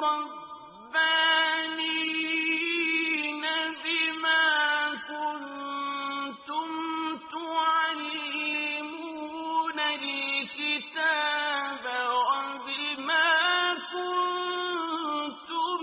ربانين بما كنتم تعلمون الكتاب وبما كنتم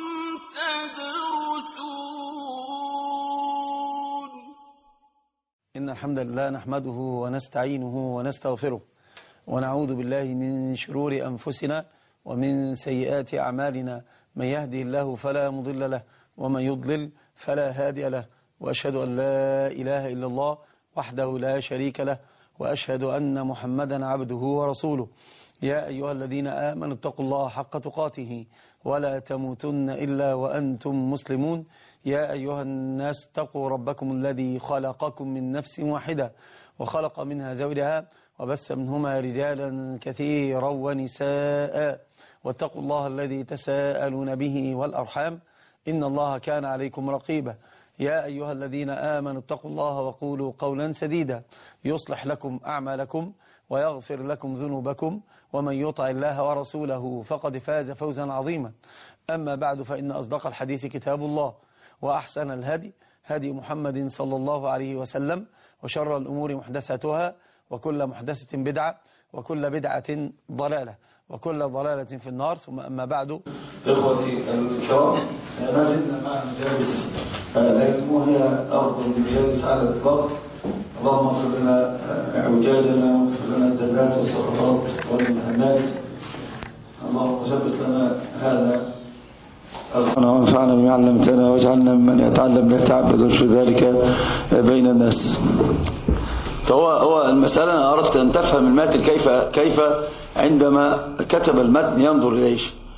تدرسون. إن الحمد لله نحمده ونستعينه ونستغفره ونعوذ بالله من شرور أنفسنا ومن سيئات أعمالنا، من يهدي الله فلا مضل له ومن يضلل فلا هادي له، وأشهد أن لا إله إلا الله وحده لا شريك له، وأشهد أن محمدا عبده ورسوله. يا أيها الذين آمنوا اتقوا الله حق تقاته ولا تموتن إلا وأنتم مسلمون. يا أيها الناس اتقوا ربكم الذي خلقكم من نفس واحدة وخلق منها زوجها وبث منهما رجالا كثيرا ونساء، واتقوا الله الذي تساءلون به والأرحام إن الله كان عليكم رقيبا. يا أيها الذين آمنوا اتقوا الله وقولوا قولا سديدا يصلح لكم أعمالكم ويغفر لكم ذنوبكم، ومن يطع الله ورسوله فقد فاز فوزا عظيما. أما بعد، فإن أصدق الحديث كتاب الله، وأحسن الهدي هدي محمد صلى الله عليه وسلم، وشر الأمور محدثاتها، وكل محدثة بدعة، وكل بدعة ضلالة، وكل ضلالة في النار. ثم أما بعد، إخوتي الكرام، ما زلنا مع مجالس العلم، وهي أفضل المجالس على الإطلاق. اللهم اغفر لنا اعوجاجنا واغفر لنا الزلات والسقطات والمهمات. اللهم ثبت لنا هذا وانفعنا بما علمتنا، واجعلنا ممن يتعلم ليتعبد ويرشد ذلك بين الناس. فهو المسألة أنا أردت أن تفهم المتن كيف عندما كتب المتن ينظر إليه.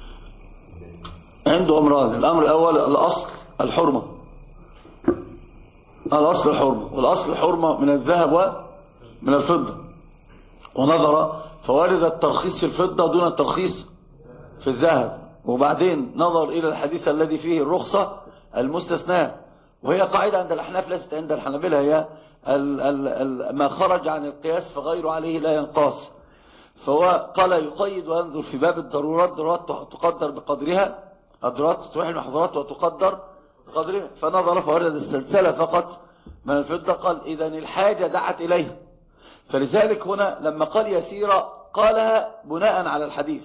عنده أمران: الأمر الأول الأصل الحرمة، الأصل الحرمة، والأصل الحرمة من الذهب ومن الفضة، ونظر فوارد الترخيص في الفضة دون الترخيص في الذهب، وبعدين نظر إلى الحديث الذي فيه الرخصة المستثناة، وهي قاعدة عند الأحناف ليست عند الحنابلة، هي ما خرج عن القياس فغير عليه لا ينقاس. فهو قال يقيد وينظر في باب الضرورات، ضرورات تقدر بقدرها، الضرورات تتوحي المحظورات وتقدر بقدرها، فنظر فورد السلسلة فقط من الفضة. قال إذن الحاجة دعت إليه، فلذلك هنا لما قال يسيرة قالها بناء على الحديث،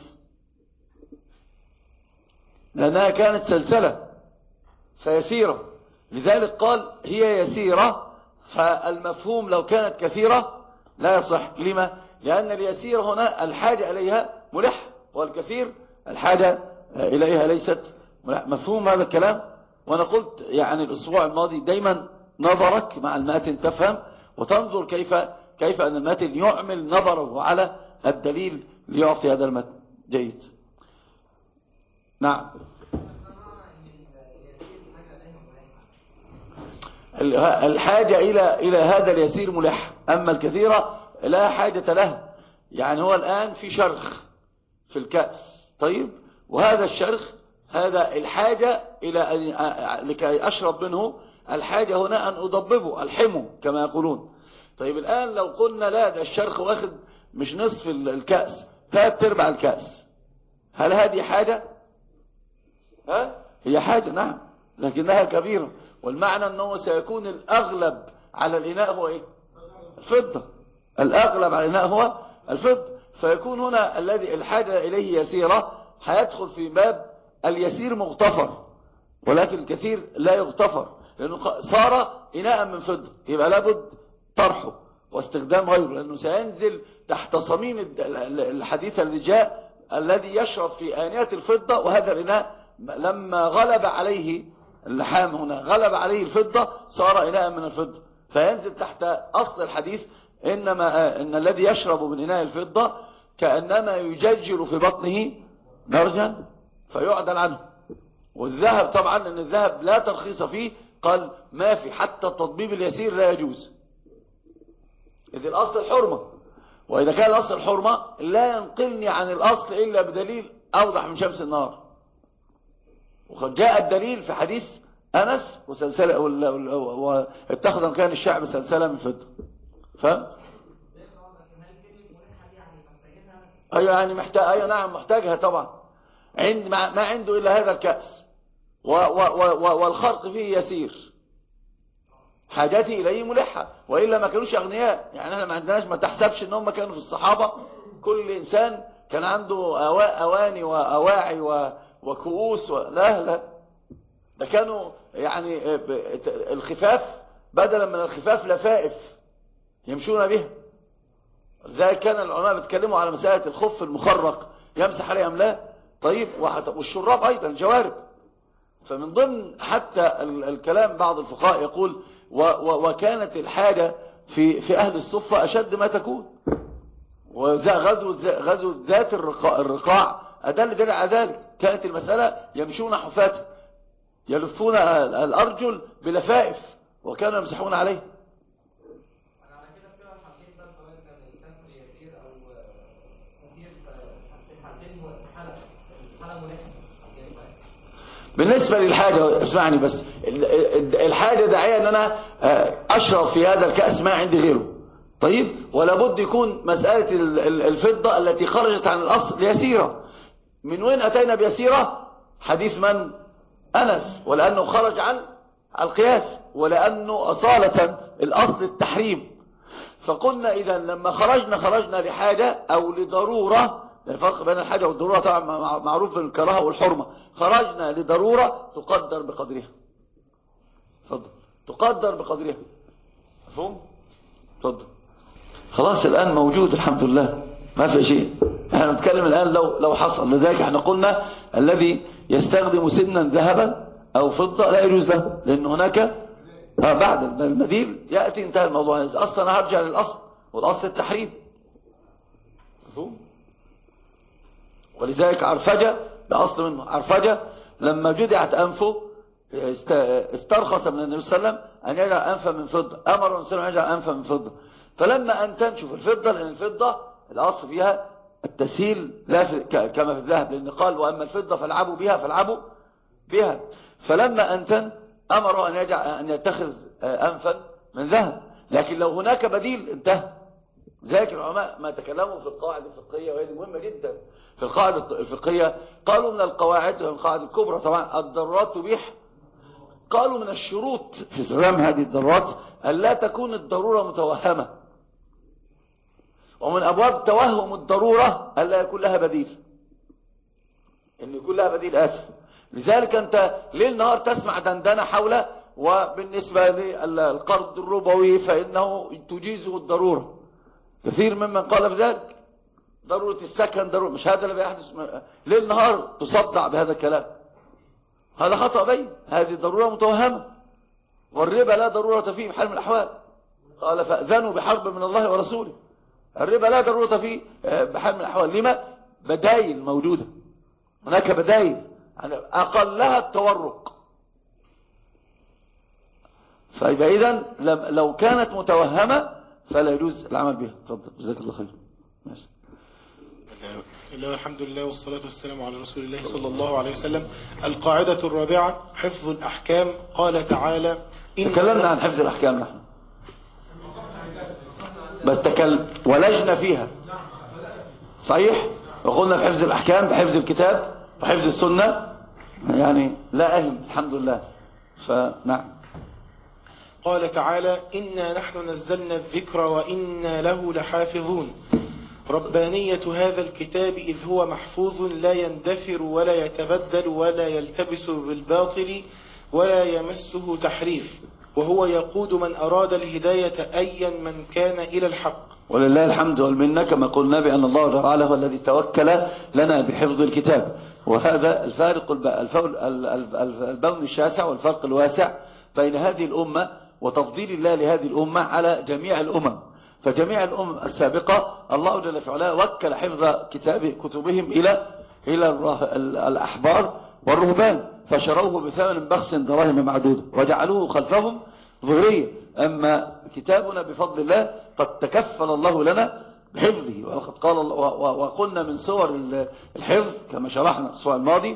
لأنها كانت سلسلة فيسيرة، لذلك قال هي يسيرة. فالمفهوم لو كانت كثيرة لا يصح. لما؟ لأن اليسير هنا الحاجة إليها ملح، والكثير الحاجة إليها ليست ملح. مفهوم هذا الكلام؟ وأنا قلت يعني الأسبوع الماضي دايما نظرك مع المتن تفهم وتنظر كيف أن المتن يعمل نظره على الدليل ليعطي هذا المتن جيد. نعم. الحاجة إلى هذا اليسير ملح، أما الكثيرة لا حاجة له. يعني هو الآن في شرخ في الكأس، طيب، وهذا الشرخ هذا الحاجة إلى لكي أشرب منه، الحاجة هنا أن أضببه ألحمه كما يقولون. طيب الآن لو قلنا لا، ده الشرخ واخد مش نصف الكأس، 3/4 الكأس، هل هذه حاجة؟ هي حاجة نعم، لكنها كبيرة، والمعنى أنه سيكون الأغلب على الإناء هو إيه؟ الفضة. الأغلب على الإناء هو الفضة، فيكون هنا الذي الحاجة إليه يسيرة هيدخل في باب اليسير مغتفر، ولكن الكثير لا يغتفر، لأنه صار إناء من فضة، يبقى لابد طرحه واستخدام غيره، لأنه سينزل تحت صميم الحديث اللي جاء الذي يشرب في آنية الفضة، وهذا الإناء لما غلب عليه اللحام هنا غلب عليه الفضة صار إناء من الفضة، فينزل تحت أصل الحديث إن الذي يشرب من إناء الفضة كأنما يججر في بطنه مرجا فيعدل عنه. والذهب طبعا أن الذهب لا ترخيص فيه، قال ما في حتى التطبيب اليسير لا يجوز، إذ الأصل الحرمة، وإذا كان الأصل الحرمة لا ينقلني عن الأصل إلا بدليل أوضح من شمس النهار. وقد جاء الدليل في حديث أنس وسلسلة واتخذ مكان الشعب سلسلة من فضة. فهمت؟ أيوة يعني محتاج، أيوة نعم محتاجها طبعا. ما عنده إلا هذا الكأس والخرق فيه يسير، حاجاتي إليه ملحة، وإلا ما كانوش أغنياء. يعني احنا ما عندناش، ما تحسبش إنهم كانوا في الصحابة كل إنسان كان عنده أواني وأواعي وكؤوس لا لا، ده كانوا يعني الخفاف بدلا من الخفاف لفائف يمشون بها. لذلك كان العلماء بيتكلموا على مسألة الخف المخرق يمسح عليه أم لا. طيب والشراب أيضا جوارب. فمن ضمن حتى الكلام بعض الفقهاء يقول وكانت الحاجة في أهل الصفة أشد ما تكون، وغزو ذات الرقاع أدل دليل على ذلك. كانت المسألة يمشون حفاة يلفون الأرجل بلفائف وكانوا يمسحون عليه. بالنسبة للحاجة اسمعني بس، الحاجة داعية ان انا اشرب في هذا الكأس ما عندي غيره. طيب ولا بد يكون مسألة الفضة التي خرجت عن الأصل يسيرة. من وين أتينا بيسيرة؟ حديث من؟ أنس، ولأنه خرج عن القياس، ولأنه أصالة الأصل التحريم. فقلنا إذا لما خرجنا لحاجة أو لضرورة، الفرق بين الحاجة والضرورة طبعا معروف بالكراهة والحرمة. خرجنا لضرورة تقدر بقدرها. تفضل. تقدر بقدرها. مفهوم؟ تفضل. خلاص الآن موجود الحمد لله، ما في شيء. احنا نتكلم الآن لو حصل. لذلك احنا قلنا الذي يستخدم سنا ذهبا أو فضة لا يجوز له، لأن هناك بعد المديل يأتي انتهى الموضوع. أصلا أنا هرجع للأصل، والأصل التحريم. مفهوم؟ ولذلك عرفجة ده أصل منه. عرفجة لما جدعت أنفه استرخص من النبي صلى الله عليه وسلم أن يجعل أنفا من فضة. أمر النبي صلى الله عليه وسلم أن يجعل أنفا من فضة. فلما أن تنشف الفضة، لأن الفضة الأصل فيها التسهيل لا كما في الذهب، لأن قال وأما الفضة فالعبوا بها. فلما أنتن أمره أن يتخذ أنفا من ذهب، لكن لو هناك بديل انتهى. ذلك العلماء ما تكلموا في القواعد الفقهية، وهذه مهمة جدا في القواعد الفقهية. قالوا من القواعد والقواعد الكبرى طبعا الضرورات تبيح. قالوا من الشروط في استخدام هذه الضرورات ألا تكون الضرورة متوهمة، ومن أبواب توهم الضرورة ألا يكون لها بديل، إن يكون لها بديل آسف. لذلك أنت ليل نهار تسمع دندنة حول وبالنسبة للقرض الربوي فإنه تجيزه الضرورة. كثير ممن قال بذلك، ضرورة السكن ضرورة، مش هذا اللي بيحدث ليل نهار تصدع بهذا الكلام. هذا خطأ بين، هذه ضرورة متوهمة، والربا لا ضرورة فيه بحال من الأحوال. قال فأذنوا بحرب من الله ورسوله. الربا لا ضرورة فيه بحال من الأحوال. لما؟ بدايل موجودة، هناك بدايل يعني أقلها التورق. فيبقى إذن لو كانت متوهمة فلا يجوز العمل بها. تفضل جزاك الله خير. ماشي. بسم الله والحمد لله والصلاة والسلام على رسول الله صلى الله عليه وسلم. القاعدة الرابعة حفظ الأحكام. قال تعالى تكلمنا عن حفظ الأحكام نحن، بس ولجنا فيها صحيح، وقلنا في حفظ الأحكام بحفظ الكتاب وحفظ السنة، يعني لا أهم الحمد لله. فنعم. قال تعالى إنا نحن نزلنا الذكر وإنا له لحافظون. ربانية هذا الكتاب إذ هو محفوظ لا يندثر ولا يتبدل ولا يلتبس بالباطل ولا يمسه تحريف، وهو يقود من أراد الهداية أيا من كان إلى الحق. ولله الحمد والمنة، كما قلنا بأن الله تعالى هو الذي توكل لنا بحفظ الكتاب. وهذا الفارق البون الشاسع والفرق الواسع بين هذه الأمة وتفضيل الله لهذه الأمة على جميع الأمم. فجميع الأمم السابقة الله جل في علاه وكل حفظ كتبهم إلى الأحبار والرهبان، فشروه بثمن بخس دراهم معدودة وجعلوه خلفهم ظهرية. أما كتابنا بفضل الله قد تكفل الله لنا بحفظه. ولقد قال الله وقلنا من صور الحفظ كما شرحنا في الأسبوع الماضي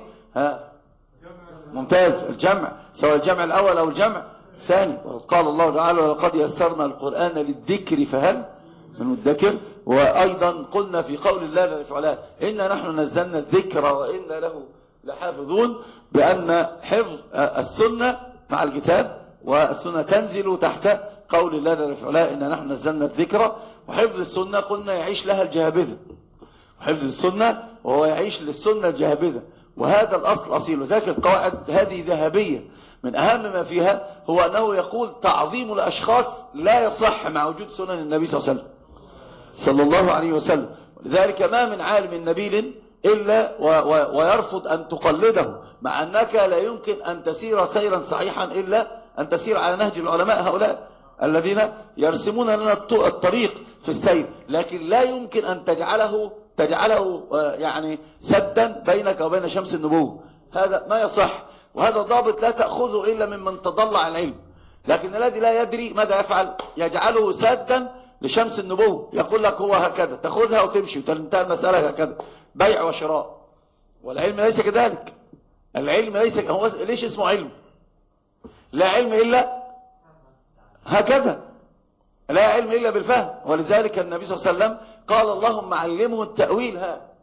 ممتاز الجمع، سواء الجمع الأول أو الجمع الثاني. وقد قال الله تعالى ولقد يسرنا القرآن للذكر فهل من مدكر. وأيضا قلنا في قول الله جل وعلا إنا نحن نزلنا الذكر وإنا له لحافظون، بأن حفظ السنة مع الكتاب، والسنة تنزل تحت قول الله جل وعلا إنا نحن نزلنا الذكر. وحفظ السنة قلنا يعيش لها الجهابذة، وحفظ السنة وهو يعيش للسنة الجهابذة، وهذا الأصل أصيل. وذلك القواعد هذه ذهبية، من أهم ما فيها هو أنه يقول تعظيم الأشخاص لا يصح مع وجود سنن النبي صلى الله عليه وسلم. ولذلك ما من عالم نبيل إلا ويرفض أن تقلده، مع أنك لا يمكن أن تسير سيرا صحيحا إلا أن تسير على نهج العلماء هؤلاء الذين يرسمون لنا الطريق في السير، لكن لا يمكن أن تجعله يعني سدا بينك وبين شمس النبوة. هذا ما يصح، وهذا ضابط لا تأخذه إلا ممن تضلع العلم. لكن الذي لا يدري ماذا يفعل يجعله سدا لشمس النبوة، يقول لك هو هكذا، تأخذها وتمشي وتنتهي المسألة هكذا، بيع وشراء. والعلم ليس كذلك. العلم ليس هو ليش اسمه علم؟ لا علم إلا هكذا، لا علم إلا بالفهم. ولذلك النبي صلى الله عليه وسلم قال اللهم علمه التأويل،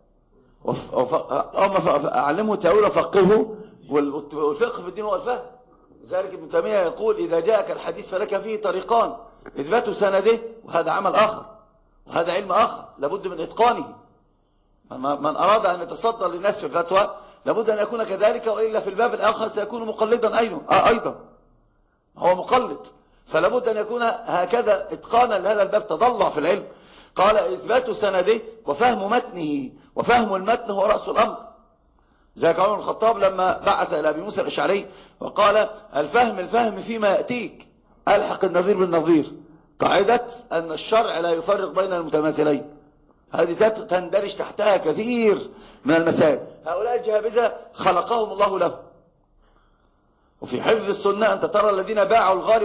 علمه التأويل وفقهه، والفقه في الدين هو الفهم. لذلك ابن تيمية يقول إذا جاءك الحديث فلك فيه طريقان: إثبات سنده، وهذا عمل آخر، وهذا علم آخر لابد من إتقانه. من أراد أن يتصدر للناس في الفتوى لابد أن يكون كذلك، وإلا في الباب الآخر سيكون مقلدا أيضا هو مقلد. فلابد أن يكون هكذا إتقانا لهذا الباب، تضلع في العلم. قال إثبات سنده وفهم متنه، وفهم المتن هو رأس الأمر. ذلك عمر بن الخطاب لما بعث إلى أبي موسى الأشعري وقال الفهم فيما يأتيك، ألحق النظير بالنظير، قاعدة أن الشرع لا يفرق بين المتماثلين، هذه تندرج تحتها كثير من المسائل. هؤلاء الجهابذة خلقهم الله له. وفي حفظ السنة أنت ترى الذين باعوا الغالي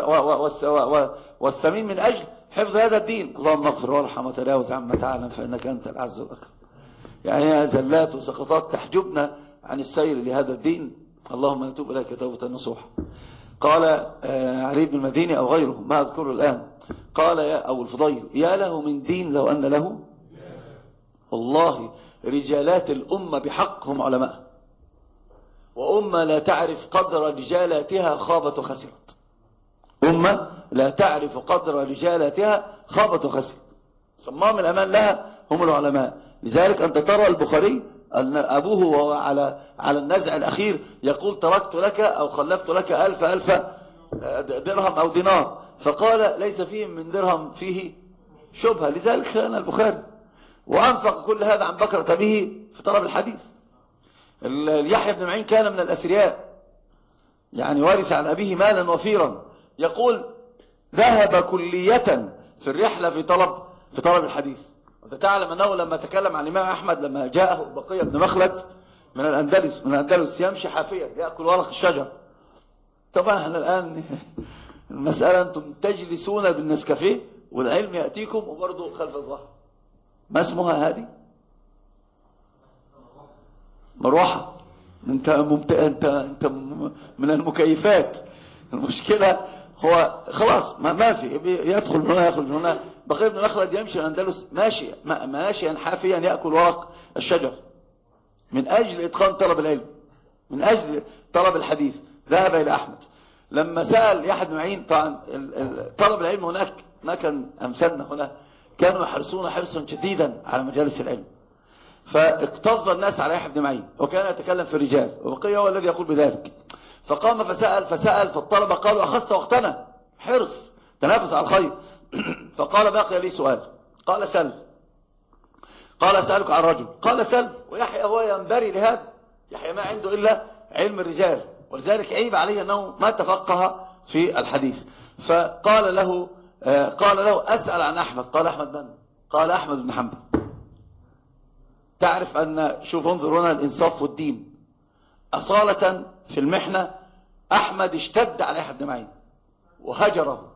والثمين من أجل حفظ هذا الدين. اللهم اغفر وارحم وتجاوز عما تعلم فإنك أنت العز الأكرم. يعني زلات وسقطات تحجبنا عن السير لهذا الدين. اللهم نتوب إليك توبة نصوحا. قال علي بن المديني أو غيره ما أذكره الآن، قال أو الفضيل: يا له من دين لو أن له. والله رجالات الأمة بحق هم علماء، وأمة لا تعرف قدر رجالاتها خابت وخسرت. أمة لا تعرف قدر رجالاتها خابت وخسرت. صمام الأمان لها هم العلماء. لذلك أنت ترى البخاري أن أبوه وهو على النزع الأخير يقول تركت لك أو خلفت لك 1000 درهم أو دينار، فقال ليس فيه من درهم فيه شبهة. لذلك خان البخاري وأنفق كل هذا عن بكرة به في طلب الحديث. يحيى بن معين كان من الأثرياء، يعني وارث عن أبيه مالا وفيرا، يقول ذهب كلية في الرحلة في طلب الحديث. وأنت تعلم أنه لما تكلم عن الإمام أحمد لما جاءه بقية بن مخلد من الأندلس يمشي حافيا يأكل ورق الشجر. طبعا احنا الآن المسألة أنتم تجلسون بالنسكافيه والعلم يأتيكم وبرضه خلف الظهر. ما اسمها هذه؟ مروحة. انت من المكيفات. المشكلة هو خلاص ما في، يدخل من هنا يخرج من هنا. بقية بن مخلد يمشي الأندلس ماشيا حافيا يأكل ورق الشجر من أجل إتقان طلب العلم، من أجل طلب الحديث. ذهب إلى أحمد لما سأل يحيى بن معين. طبعا طلب العلم هناك ما كان أمثالنا هنا، كانوا يحرصون حرصا شديدا على مجالس العلم. فاكتظ الناس على يحيى بن معين وكان يتكلم في الرجال، وبقية هو الذي يقول بذلك. فقام فسأل فالطلبة قالوا أخذت وقتنا، حرص تنافس على الخير. فقال بقي لي سؤال. قال سل. قال أسألك عن رجل. قال سل. ويحيى هو ينبري لهذا، يحيى ما عنده إلا علم الرجال، ولذلك عيب عليه أنه ما تفقه في الحديث. فقال له أسأل عن أحمد. قال أحمد من؟ قال أحمد بن حنبل. تعرف أن شوف انظر هنا الإنصاف والدين. أصالة في المحنة أحمد اشتد على يحيى بن معين وهجره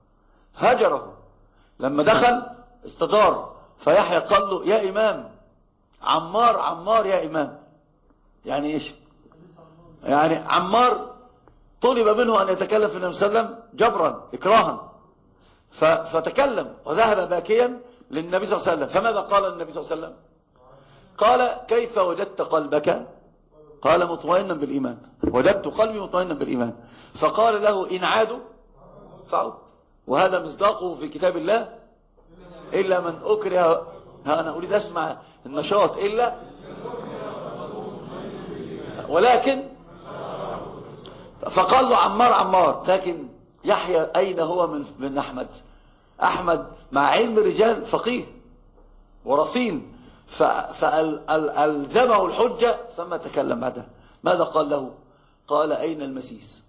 لما دخل استدار. فيحيى قال له يا إمام، عمار يا إمام. يعني إيش؟ يعني عمار طلب منه أن يتكلم في النبي صلى الله عليه وسلم جبرا إكراها. فتكلم وذهب باكيا للنبي صلى الله عليه وسلم. فماذا قال النبي صلى الله عليه وسلم؟ قال كيف وجدت قلبك؟ قال مطمئنا بالإيمان، وجدت قلبي مطمئنا بالإيمان. فقال له إن عادوا فعد. وهذا مصداقه في كتاب الله، إلا من أكره. أنا أريد أسمع النشاط. إلا ولكن فقال له عمار. لكن يحيى أين هو من أحمد؟ أحمد مع علم الرجال فقيه ورصين، فألزمه الحجة ثم تكلم بعدها. ماذا قال له؟ قال أين المسيس؟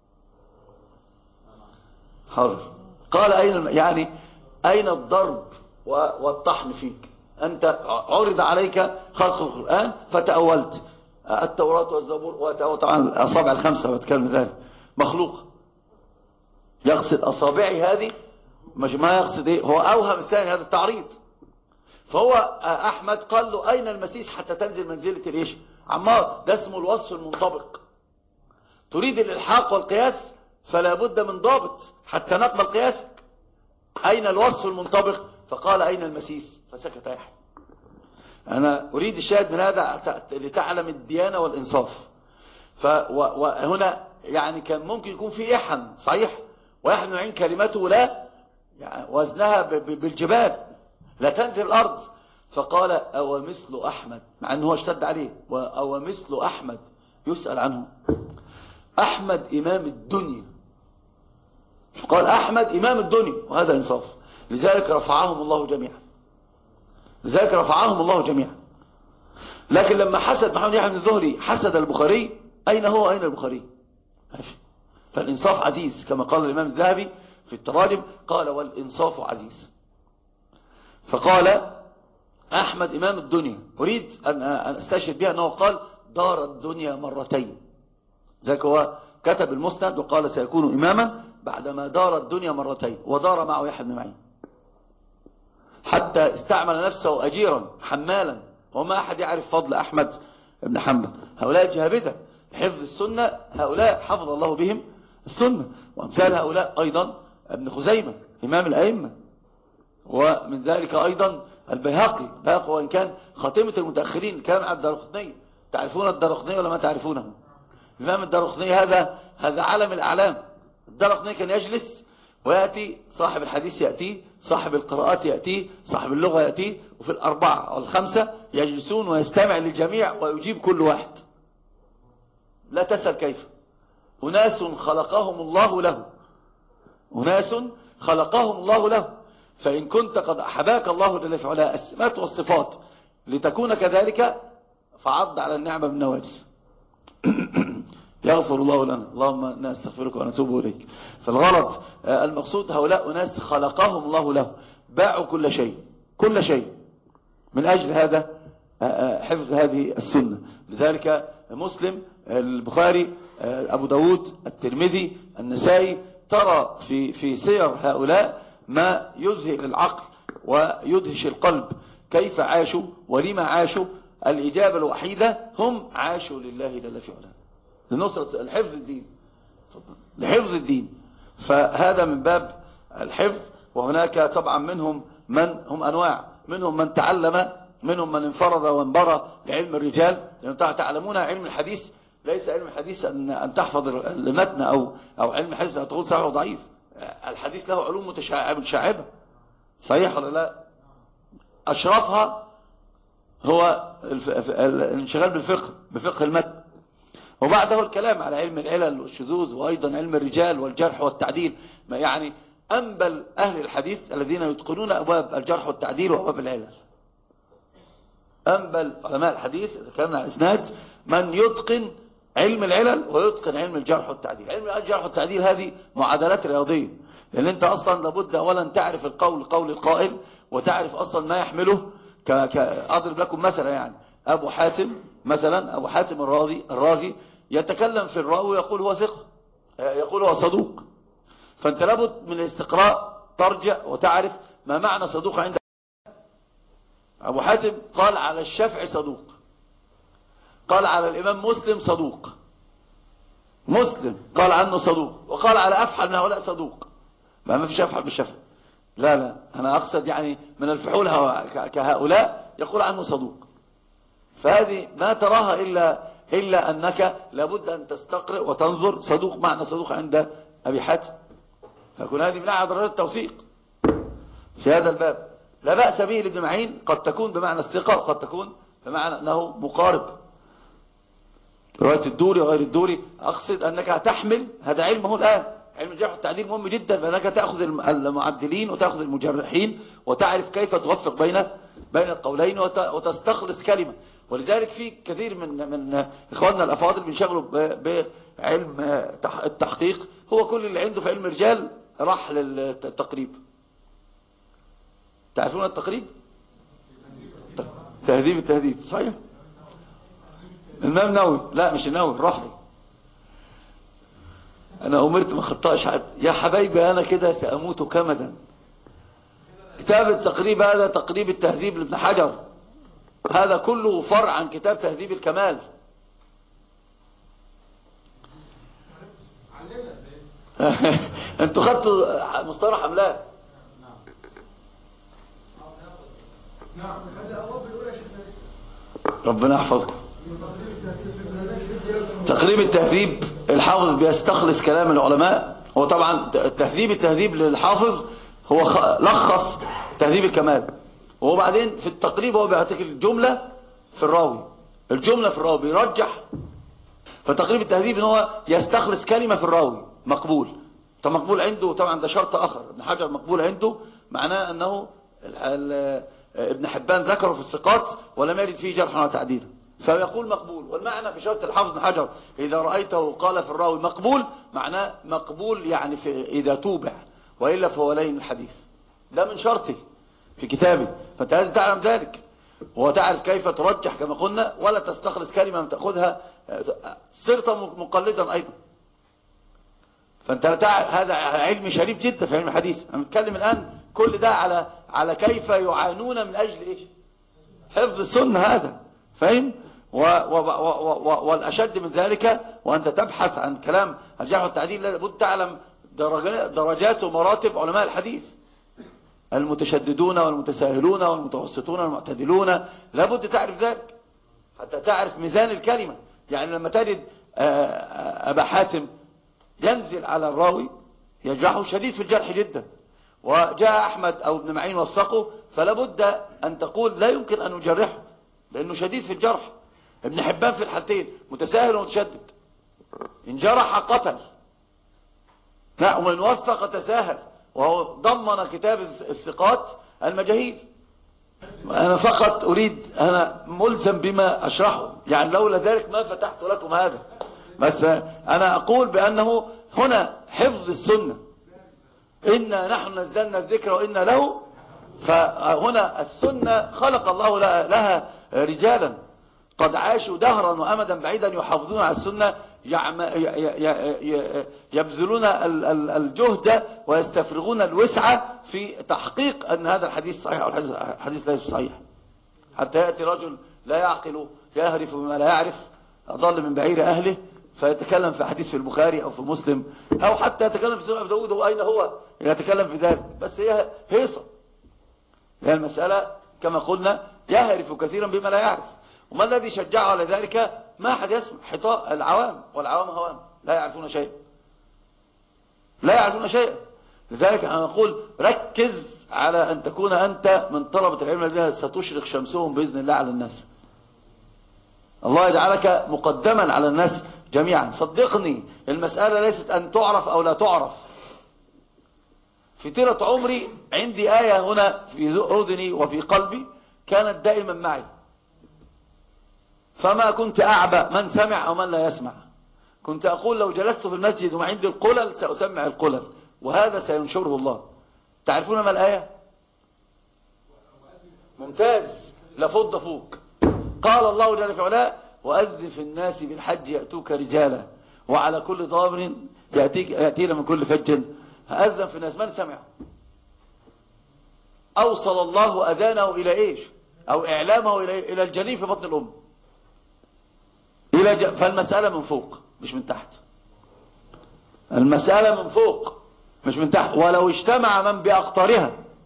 حاضر. قال يعني أين الضرب والطحن فيك؟ أنت عرض عليك خلق القرآن فتأولت التوراة والزبور، وطبعا الأصابع الخمسة بتكلم ذلك مخلوق. يقصد أصابعي هذه، مش ما يقصد إيه، هو أوهم الثاني، هذا التعريض. فهو أحمد قال له أين المسيس حتى تنزل منزلة الإيش؟ عمار. ده اسمه الوصف المنطبق. تريد الإلحاق والقياس فلا بد من ضابط حتى نقبل قياسك. أين الوصف المنطبق؟ فقال أين المسيس؟ فسكت يحيى. أنا أريد الشاهد من هذا لتعلم الديانة والإنصاف. وهنا يعني كان ممكن يكون في إحن صحيح، ويحن عين كلمته لا يعني وزنها بالجبال لا تنزل الأرض. فقال أو مثل أحمد، مع أنه اشتد عليه، أو مثل أحمد يسأل عنه. أحمد إمام الدنيا. قال أحمد إمام الدنيا، وهذا إنصاف. لذلك رفعهم الله جميعا. لكن لما حسد محمد يحيى بن الزهري حسد البخاري، أين هو؟ أين البخاري؟ فالإنصاف عزيز كما قال الإمام الذهبي في التراجم، قال والإنصاف عزيز. فقال أحمد إمام الدنيا. أريد أن أستشهد بها أنه قال دار الدنيا مرتين. ذلك هو كتب المسند وقال سيكون إماما بعدما دار الدنيا مرتين، ودار معه يحيى بن معين حتى استعمل نفسه أجيرا حمالا، وما أحد يعرف فضل أحمد بن حنبل. هؤلاء جهابذة حفظ السنة، هؤلاء حفظ الله بهم السنة. وأمثال هؤلاء أيضا ابن خزيمة إمام الأئمة، ومن ذلك أيضا البيهقي، وإن كان خاتمة المتأخرين كان على الدارقطني. تعرفون الدارقطني ولا ما تعرفونه؟ الإمام الدارقطني هذا علم الأعلام. الدارقطني كان يجلس ويأتي صاحب الحديث، يأتي صاحب القراءات، يأتي صاحب اللغة، يأتي، وفي الأربعة والخمسة يجلسون ويستمع للجميع ويجيب كل واحد. لا تسأل كيف. أناس خلقهم الله له، فإن كنت قد أحباك الله جل وعلا السمات والصفات لتكون كذلك فعض على النعمة بالنواجذ. يغفر الله لنا، اللهم نستغفرك ونتوب إليك. فالغلط المقصود هؤلاء أناس خلقهم الله له، باعوا كل شيء من أجل هذا حفظ هذه السنة. لذلك مسلم، البخاري، أبو داود، الترمذي، النسائي، ترى في سير هؤلاء ما يذهل العقل ويدهش القلب. كيف عاشوا ولما عاشوا؟ الإجابة الوحيدة هم عاشوا لله جل في علاه، لنصرة لحفظ الدين. فهذا من باب الحفظ. وهناك طبعا منهم من هم أنواع، منهم من تعلم، منهم من انفرد وانبرى لعلم الرجال. لأنهم تعلمون علم الحديث ليس علم الحديث أن تحفظ المتن أو علم الحديث أن تقول صحيح وضعيف. الحديث له علوم متشعبة صحيح ولا لا؟ أشرفها هو الانشغال بفقه المتن، وبعده الكلام على علم العلل والشذوذ، وأيضا علم الرجال والجرح والتعديل. ما يعني أنبل أهل الحديث الذين يتقنون أبواب الجرح والتعديل وأبواب العلل. أنبل علماء الحديث إذا كان على الإسناد من يتقن علم العلل ويتقن علم الجرح والتعديل. علم الجرح والتعديل هذه معادلات رياضية، لأن أنت أصلا لابد أولا تعرف قول القائل، وتعرف أصلا ما يحمله. أضرب لكم مثلا، يعني أبو حاتم الرازي يتكلم في الراوي يقول هو ثقة، يقول هو صدوق. فأنت لابد من الاستقراء ترجع وتعرف ما معنى صدوق عندك. أبو حاتم قال على الشافعي صدوق، قال على الإمام مسلم صدوق، مسلم قال عنه صدوق، وقال على أفحل من هؤلاء صدوق. ما فيش أفحل بالشافعي، لا أنا أقصد يعني من الفحول كهؤلاء يقول عنه صدوق. فهذه ما تراها إلا أنك لابد أن تستقرئ وتنظر صدوق معنى صدوق عند أبي حاتم، فيكون هذه من أعلى درجات التوثيق في هذا الباب. لا بأس به لابن معين، قد تكون بمعنى الثقة وقد تكون بمعنى أنه مقارب. رواية الدوري وغير الدوري، أقصد أنك تحمل هذا علمه الآن، علم الجرح والتعديل مهم جدا، بأنك تأخذ المعدلين وتأخذ المجرحين وتعرف كيف توفق بين القولين وتستخلص كلمة. ولذلك في كثير من إخواننا الأفاضل بينشغلوا بعلم التحقيق، هو كل اللي عنده في علم الرجال راح للتقريب. تعرفون التقريب؟ التهذيب صحيح. الإمام النووي، لا مش النووي، الرافعي. أنا أمرت ما خطأش حد يا حبايبي، أنا كده سأموت كمدا. كتاب التقريب هذا تقريب التهذيب لابن حجر، هذا كله فرع عن كتاب تهذيب الكمال. انتوا خدتوا مصطلح أملاك. ربنا يحفظكم. تقريب التهذيب الحافظ بيستخلص كلام العلماء. هو طبعا التهذيب للحافظ هو لخص تهذيب الكمال، وهو بعدين في التقريب هو بيعطيك الجملة في الراوي بيرجح. فتقريب التهذيب ان هو يستخلص كلمة في الراوي مقبول. طب مقبول عنده طبعا ده شرط آخر. ابن حجر مقبول عنده معناه أنه ابن حبان ذكره في الثقات ولم يرد فيه جرحا ولا تعديلا، فيقول مقبول. والمعنى في شرط الحافظ ابن حجر إذا رأيته قال في الراوي مقبول، معناه مقبول يعني إذا توبع، وإلا فهو لين الحديث. ده من شرطه في كتابه، فأنت لازم تعلم ذلك وتعرف كيف ترجح كما قلنا، ولا تستخلص كلمة تأخذها صرت مقلدا أيضا. فأنت هذا علم شريف جدا في علم الحديث. أنا بتكلم الآن كل ده على كيف يعانون من أجل إيش؟ حفظ السنة. هذا فاهم؟ والأشد من ذلك وأنت تبحث عن كلام الجرح والتعديل لابد تعلم درجات ومراتب علماء الحديث، المتشددون والمتساهلون والمتوسطون والمعتدلون، لابد تعرف ذلك حتى تعرف ميزان الكلمة. يعني لما تجد أبا حاتم ينزل على الراوي يجرحه شديد في الجرح جدا، وجاء أحمد أو ابن معين وثقه، فلا بد أن تقول لا يمكن أن نجرحه لأنه شديد في الجرح. ابن حبان في الحالتين متساهل ومتشدد، إن جرح قتل، لا ومن وثق تساهل، وهو ضمن كتاب الثقات المجاهيل. أنا فقط أريد، أنا ملزم بما أشرحه، يعني لولا ذلك ما فتحت لكم هذا. بس أنا أقول بأنه هنا حفظ السنة، إنا نحن نزلنا الذكر وإنا له. فهنا السنة خلق الله لها رجالا قد عاشوا دهرا وأمدا بعيدا يحافظون على السنة، يبذلون الجهد ويستفرغون الوسع في تحقيق أن هذا الحديث صحيح أو الحديث ليس صحيح. حتى يأتي رجل لا يعقل يهرف بما لا يعرف، أضل من بعير أهله، فيتكلم في حديث في البخاري أو في مسلم، أو حتى يتكلم في سنة أبي داود. هو أين هو يتكلم في ذلك؟ بس هي هيصة، هي المسألة كما قلنا يهرف كثيرا بما لا يعرف. وما الذي شجعه على ذلك؟ ما أحد يسمع، حطاء العوام، والعوام هوام لا يعرفون شيئا، لا يعرفون شيئا. لذلك أنا أقول ركز على أن تكون أنت من طلبة العلم الذين ستشرق شمسهم بإذن الله على الناس. الله يجعلك مقدما على الناس جميعا. صدقني المسألة ليست أن تعرف أو لا تعرف. في طيلة عمري عندي آية هنا في أذني وفي قلبي كانت دائما معي، فما كنت أعبأ من سمع أو من لا يسمع. كنت أقول لو جلست في المسجد وما عندي القلل سأسمع القلل، وهذا سينشره الله. تعرفون ما الآية؟ ممتاز، لفض فوق. قال الله جل في علاه وأذن في الناس بالحج يأتوك رجالا وعلى كل ضامر يأتينا من كل فج. أذن في الناس، من سمع؟ أوصل الله أذانه إلى إيش؟ أو إعلامه إلى الجنين في بطن الأم. فالمسألة من فوق مش من تحت، المسألة من فوق مش من تحت. ولو اجتمع من بأقطارها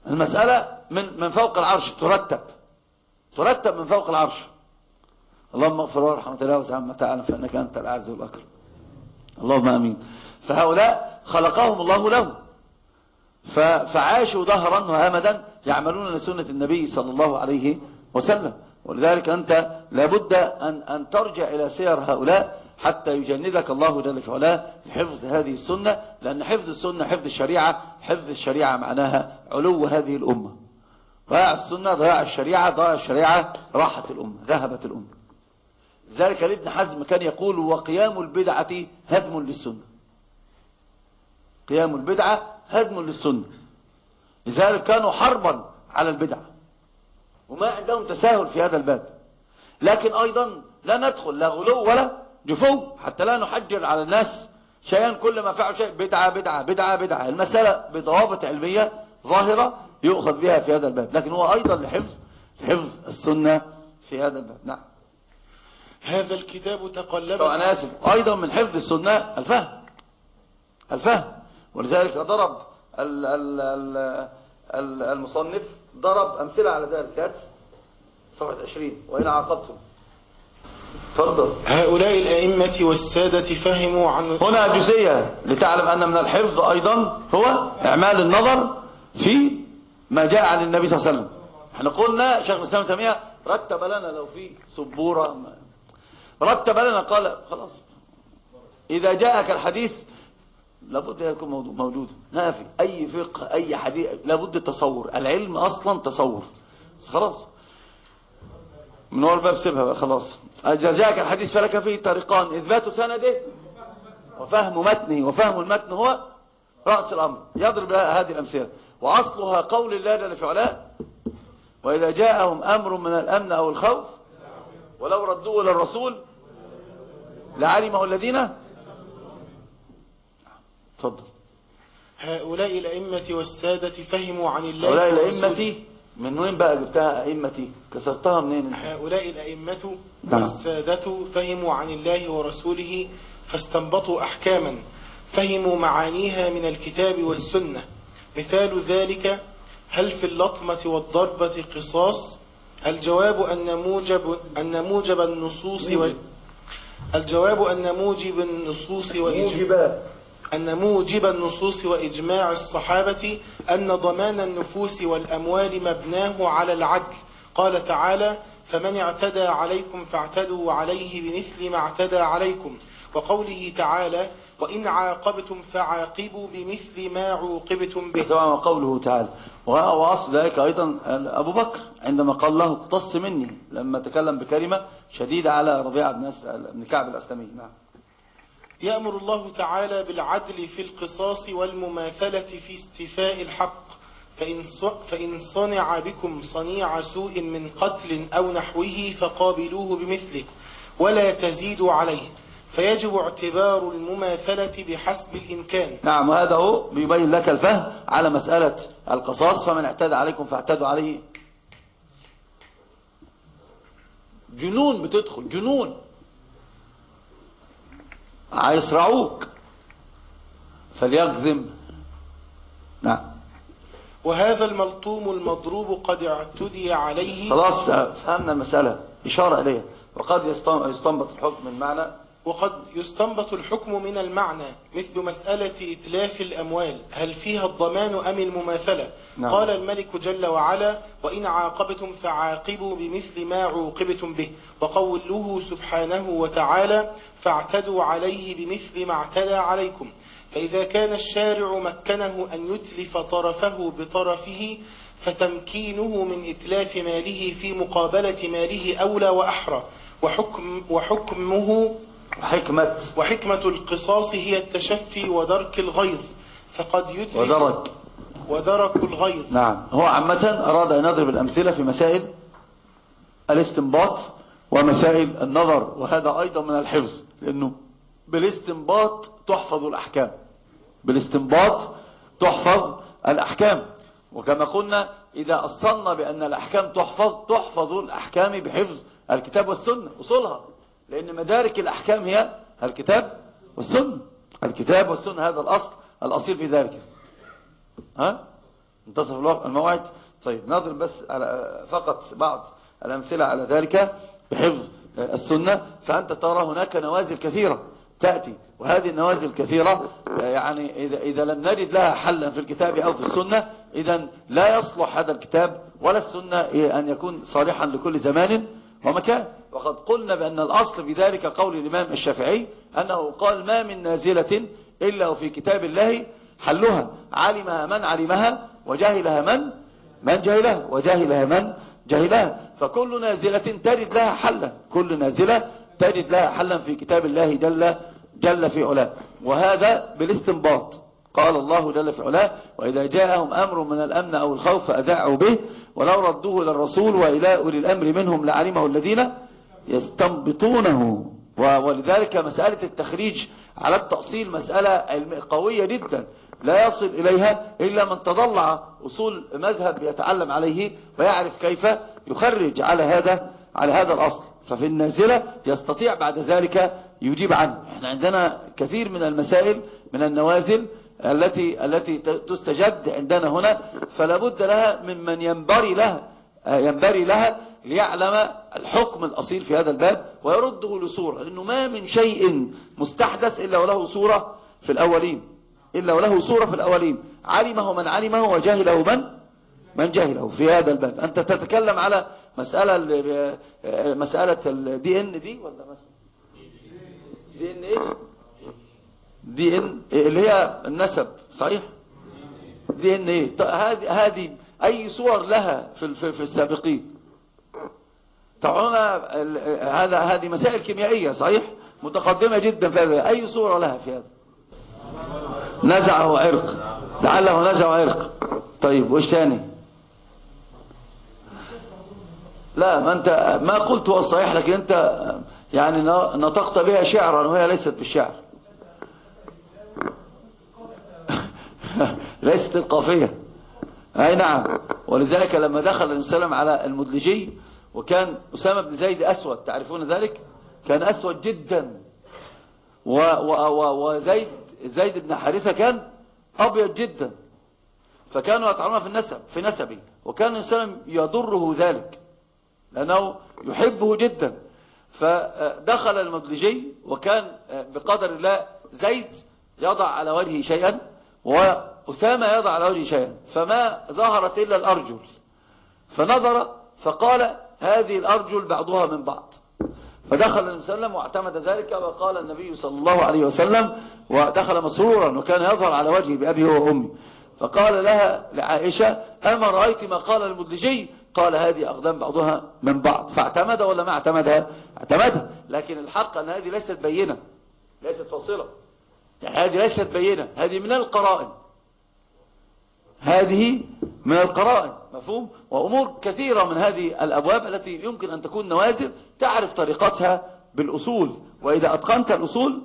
المسألة من فوق العرش، ترتب من فوق العرش. اللهم اغفر وارحم وتجاوز عما تعالى فإنك أنت الأعز والأكرم. اللهم آمين. فهؤلاء خلقهم الله له، فعاشوا دهرا وأمدا يعملون لسنة النبي صلى الله عليه وسلم. ولذلك أنت لابد أن ترجع إلى سير هؤلاء حتى يجندك الله جل في علاه لحفظ هذه السنة، لأن حفظ السنة حفظ الشريعة معناها علو هذه الأمة. ضياع السنة ضياع الشريعة راحت الأمة، ذهبت الأمة. لذلك ابن حزم كان يقول: وقيام البدعة هدم للسنة. قيام البدعة هدم للسنة. لذلك كانوا حربا على البدعة، وما عندهم تساهل في هذا الباب. لكن أيضا لا ندخل لا غلو ولا جفو، حتى لا نحجر على الناس شيئا كل ما فعلوا شيء بدعة بدعة بدعة بدعة. المسألة بضوابط علمية ظاهرة يؤخذ بها في هذا الباب، لكن هو أيضا لحفظ السنة في هذا الباب. نعم. هذا الكتاب تقلب. أنا آسف، أيضا من حفظ السنة الفهم. ولذلك ضرب المصنف ضرب أمثلة على ذلك. صفحة 20: وإن عاقبتم. تفضل. هؤلاء الأئمة والسادة فهموا عن هنا جزئية لتعلم أن من الحفظ أيضا هو إعمال النظر في ما جاء عن النبي صلى الله عليه وسلم. احنا قلنا شيخ الإسلام ابن تيمية رتب لنا لو في سبورة رتب لنا، قال خلاص إذا جاءك الحديث لابد يكون موجود. ما في أي فقه أي حديث لابد التصور، العلم أصلا تصور. خلاص من هو الباب سيبها بقى خلاص. إذا جاءك الحديث فلك فيه طريقان: إثبات سنده وفهم متنه، وفهم المتن هو رأس الأمر. يضرب لها هذه الأمثلة، وأصلها قول الله جل في علاه: وإذا جاءهم أمر من الأمن أو الخوف ولو ردوه إلى الرسول لعلمه الذين. تفضل. هؤلاء الأئمة والسادة فهموا عن الله. هؤلاء الأئمة من وين بقى جبتها أئمتي؟ كسرتها منين؟ هؤلاء الأئمة والسادة فهموا عن الله ورسوله فاستنبطوا أحكاما فهموا معانيها من الكتاب والسنة. مثال ذلك: هل في اللطمة والضربة قصاص؟ الجواب أن موجب النصوص وإجماع الصحابة أن ضمان النفوس والأموال مبناه على العدل. قال تعالى: فمن اعتدى عليكم فاعتدوا عليه بمثل ما اعتدى عليكم. وقوله تعالى: وإن عاقبتم فعاقبوا بمثل ما عوقبتم به. طبعا قوله تعالى. وأصل ذلك أيضا أبو بكر عندما قال له: اقتص مني، لما تكلم بكلمة شديدة على ربيعة بن كعب الأسلمي. نعم. يأمر الله تعالى بالعدل في القصاص والمماثلة في استيفاء الحق، فإن صنع بكم صنيع سوء من قتل أو نحوه فقابلوه بمثله ولا تزيدوا عليه، فيجب اعتبار المماثلة بحسب الإمكان. نعم. وهذا هو بيبين لك الفهم على مسألة القصاص. فمن اعتدى عليكم فاعتدوا عليه. جنون بتدخل، جنون هيصرعوك فليكظم. نعم. وهذا الملطوم المضروب قد اعتدي عليه. خلاص فهمنا المسألة، إشارة إليها. وقد يستنبط الحكم من معنى. وقد يستنبط الحكم من المعنى، مثل مسألة إتلاف الأموال، هل فيها الضمان أم المماثلة؟ نعم. قال الملك جل وعلا: وإن عاقبتم فعاقبوا بمثل ما عوقبتم به. وقوله سبحانه وتعالى: فاعتدوا عليه بمثل ما اعتدى عليكم. فإذا كان الشارع مكنه أن يتلف طرفه بطرفه، فتمكينه من إتلاف ماله في مقابلة ماله أولى وأحرى. وحكمة القصاص هي التشفي ودرك الغيظ، فقد يتلف ودرك الغيظ. نعم. هو عامة أراد أن يضرب الأمثلة في مسائل الاستنباط ومسائل النظر، وهذا أيضا من الحفظ، لأنه بالاستنباط تحفظ الأحكام. بالاستنباط تحفظ الأحكام. وكما قلنا إذا أصلنا بأن الأحكام تحفظ الأحكام بحفظ الكتاب والسنة أصولها، لأن مدارك الأحكام هي الكتاب والسنة. الكتاب والسنة هذا الأصل الأصيل في ذلك. منتصف الموعد. طيب نضرب بس على فقط بعض الأمثلة على ذلك بحفظ السنة. فأنت ترى هناك نوازل كثيرة تأتي، وهذه النوازل الكثيرة يعني إذا لم نجد لها حلا في الكتاب أو في السنة، إذن لا يصلح هذا الكتاب ولا السنة أن يكون صالحا لكل زمان ومكان. وقد قلنا بأن الأصل في ذلك قول الإمام الشافعي أنه قال: ما من نازلة إلا وفي كتاب الله حلها، علمها من علمها وجاهلها من جاهلها وجاهلها من جاهلها. فكل نازلة تجد لها حلا، كل نازلة تجد لها حلا في كتاب الله جل في علاه. وهذا بالاستنباط. قال الله جل في علاه: وإذا جاءهم أمر من الأمن أو الخوف أذاعوا به ولو ردوه للرسول وإلى أولي الأمر منهم لعلمه الذين يستنبطونه. ولذلك مسألة التخريج على التأصيل مسألة قوية جدا، لا يصل إليها إلا من تضلع أصول مذهب يتعلم عليه ويعرف كيف يخرج على هذا الأصل. ففي النازلة يستطيع بعد ذلك يجيب عنه. احنا عندنا كثير من المسائل من النوازل التي تستجد عندنا هنا، فلا بد لها ممن ينبري لها ليعلم الحكم الأصيل في هذا الباب ويرده لصورة، لأنه ما من شيء مستحدث إلا وله صورة في الأولين، علمه من علمه وجاهله من جاهله في هذا الباب. أنت تتكلم على مسألة الدي ان دي ولا دي ان ايه؟ دي ان اللي هي النسب، صحيح؟ دي ان ايه؟ هذه اي صور لها في السابقين؟ طبعا هذه مسائل كيميائية، صحيح؟ متقدمة جدا في هذا. اي صورة لها في هذا؟ نزعه عرق، لعله نزع عرق. طيب وش ثاني؟ لا، ما انت ما قلت هو الصحيح، لكن انت يعني نطقت بها شعرا وهي ليست بالشعر. ليست القافية. اي نعم. ولذلك لما دخل النبي صلى الله عليه وسلم على المدلجي، وكان أسامة بن زيد أسود، تعرفون ذلك؟ كان أسود جدا، وزيد بن حارثة كان أبيض جدا، فكانوا يطعنون في نسبه، وكان النبي صلى الله عليه وسلم يضره ذلك لأنه يحبه جدا. فدخل المدلجي، وكان بقدر الله زيد يضع على وجهه شيئا وأسامة يضع على وجهه شيئا، فما ظهرت إلا الأرجل، فنظر فقال: هذه الأرجل بعضها من بعض. فدخل النبي صلى الله عليه وسلم واعتمد ذلك، وقال النبي صلى الله عليه وسلم، ودخل مسرورا وكان يظهر على وجهه بأبي وأمي، فقال لها لعائشة: أما رأيت ما قال المدلجي؟ قال: هذه أقدام بعضها من بعض. فاعتمد ولا ما اعتمدها؟ اعتمدها. لكن الحق أن هذه ليست بينة، ليست فاصلة، يعني هذه ليست بينة، هذه من القرائن، هذه من القرائن، مفهوم؟ وأمور كثيرة من هذه الأبواب التي يمكن أن تكون نوازل تعرف طريقتها بالأصول، وإذا أتقنت الأصول.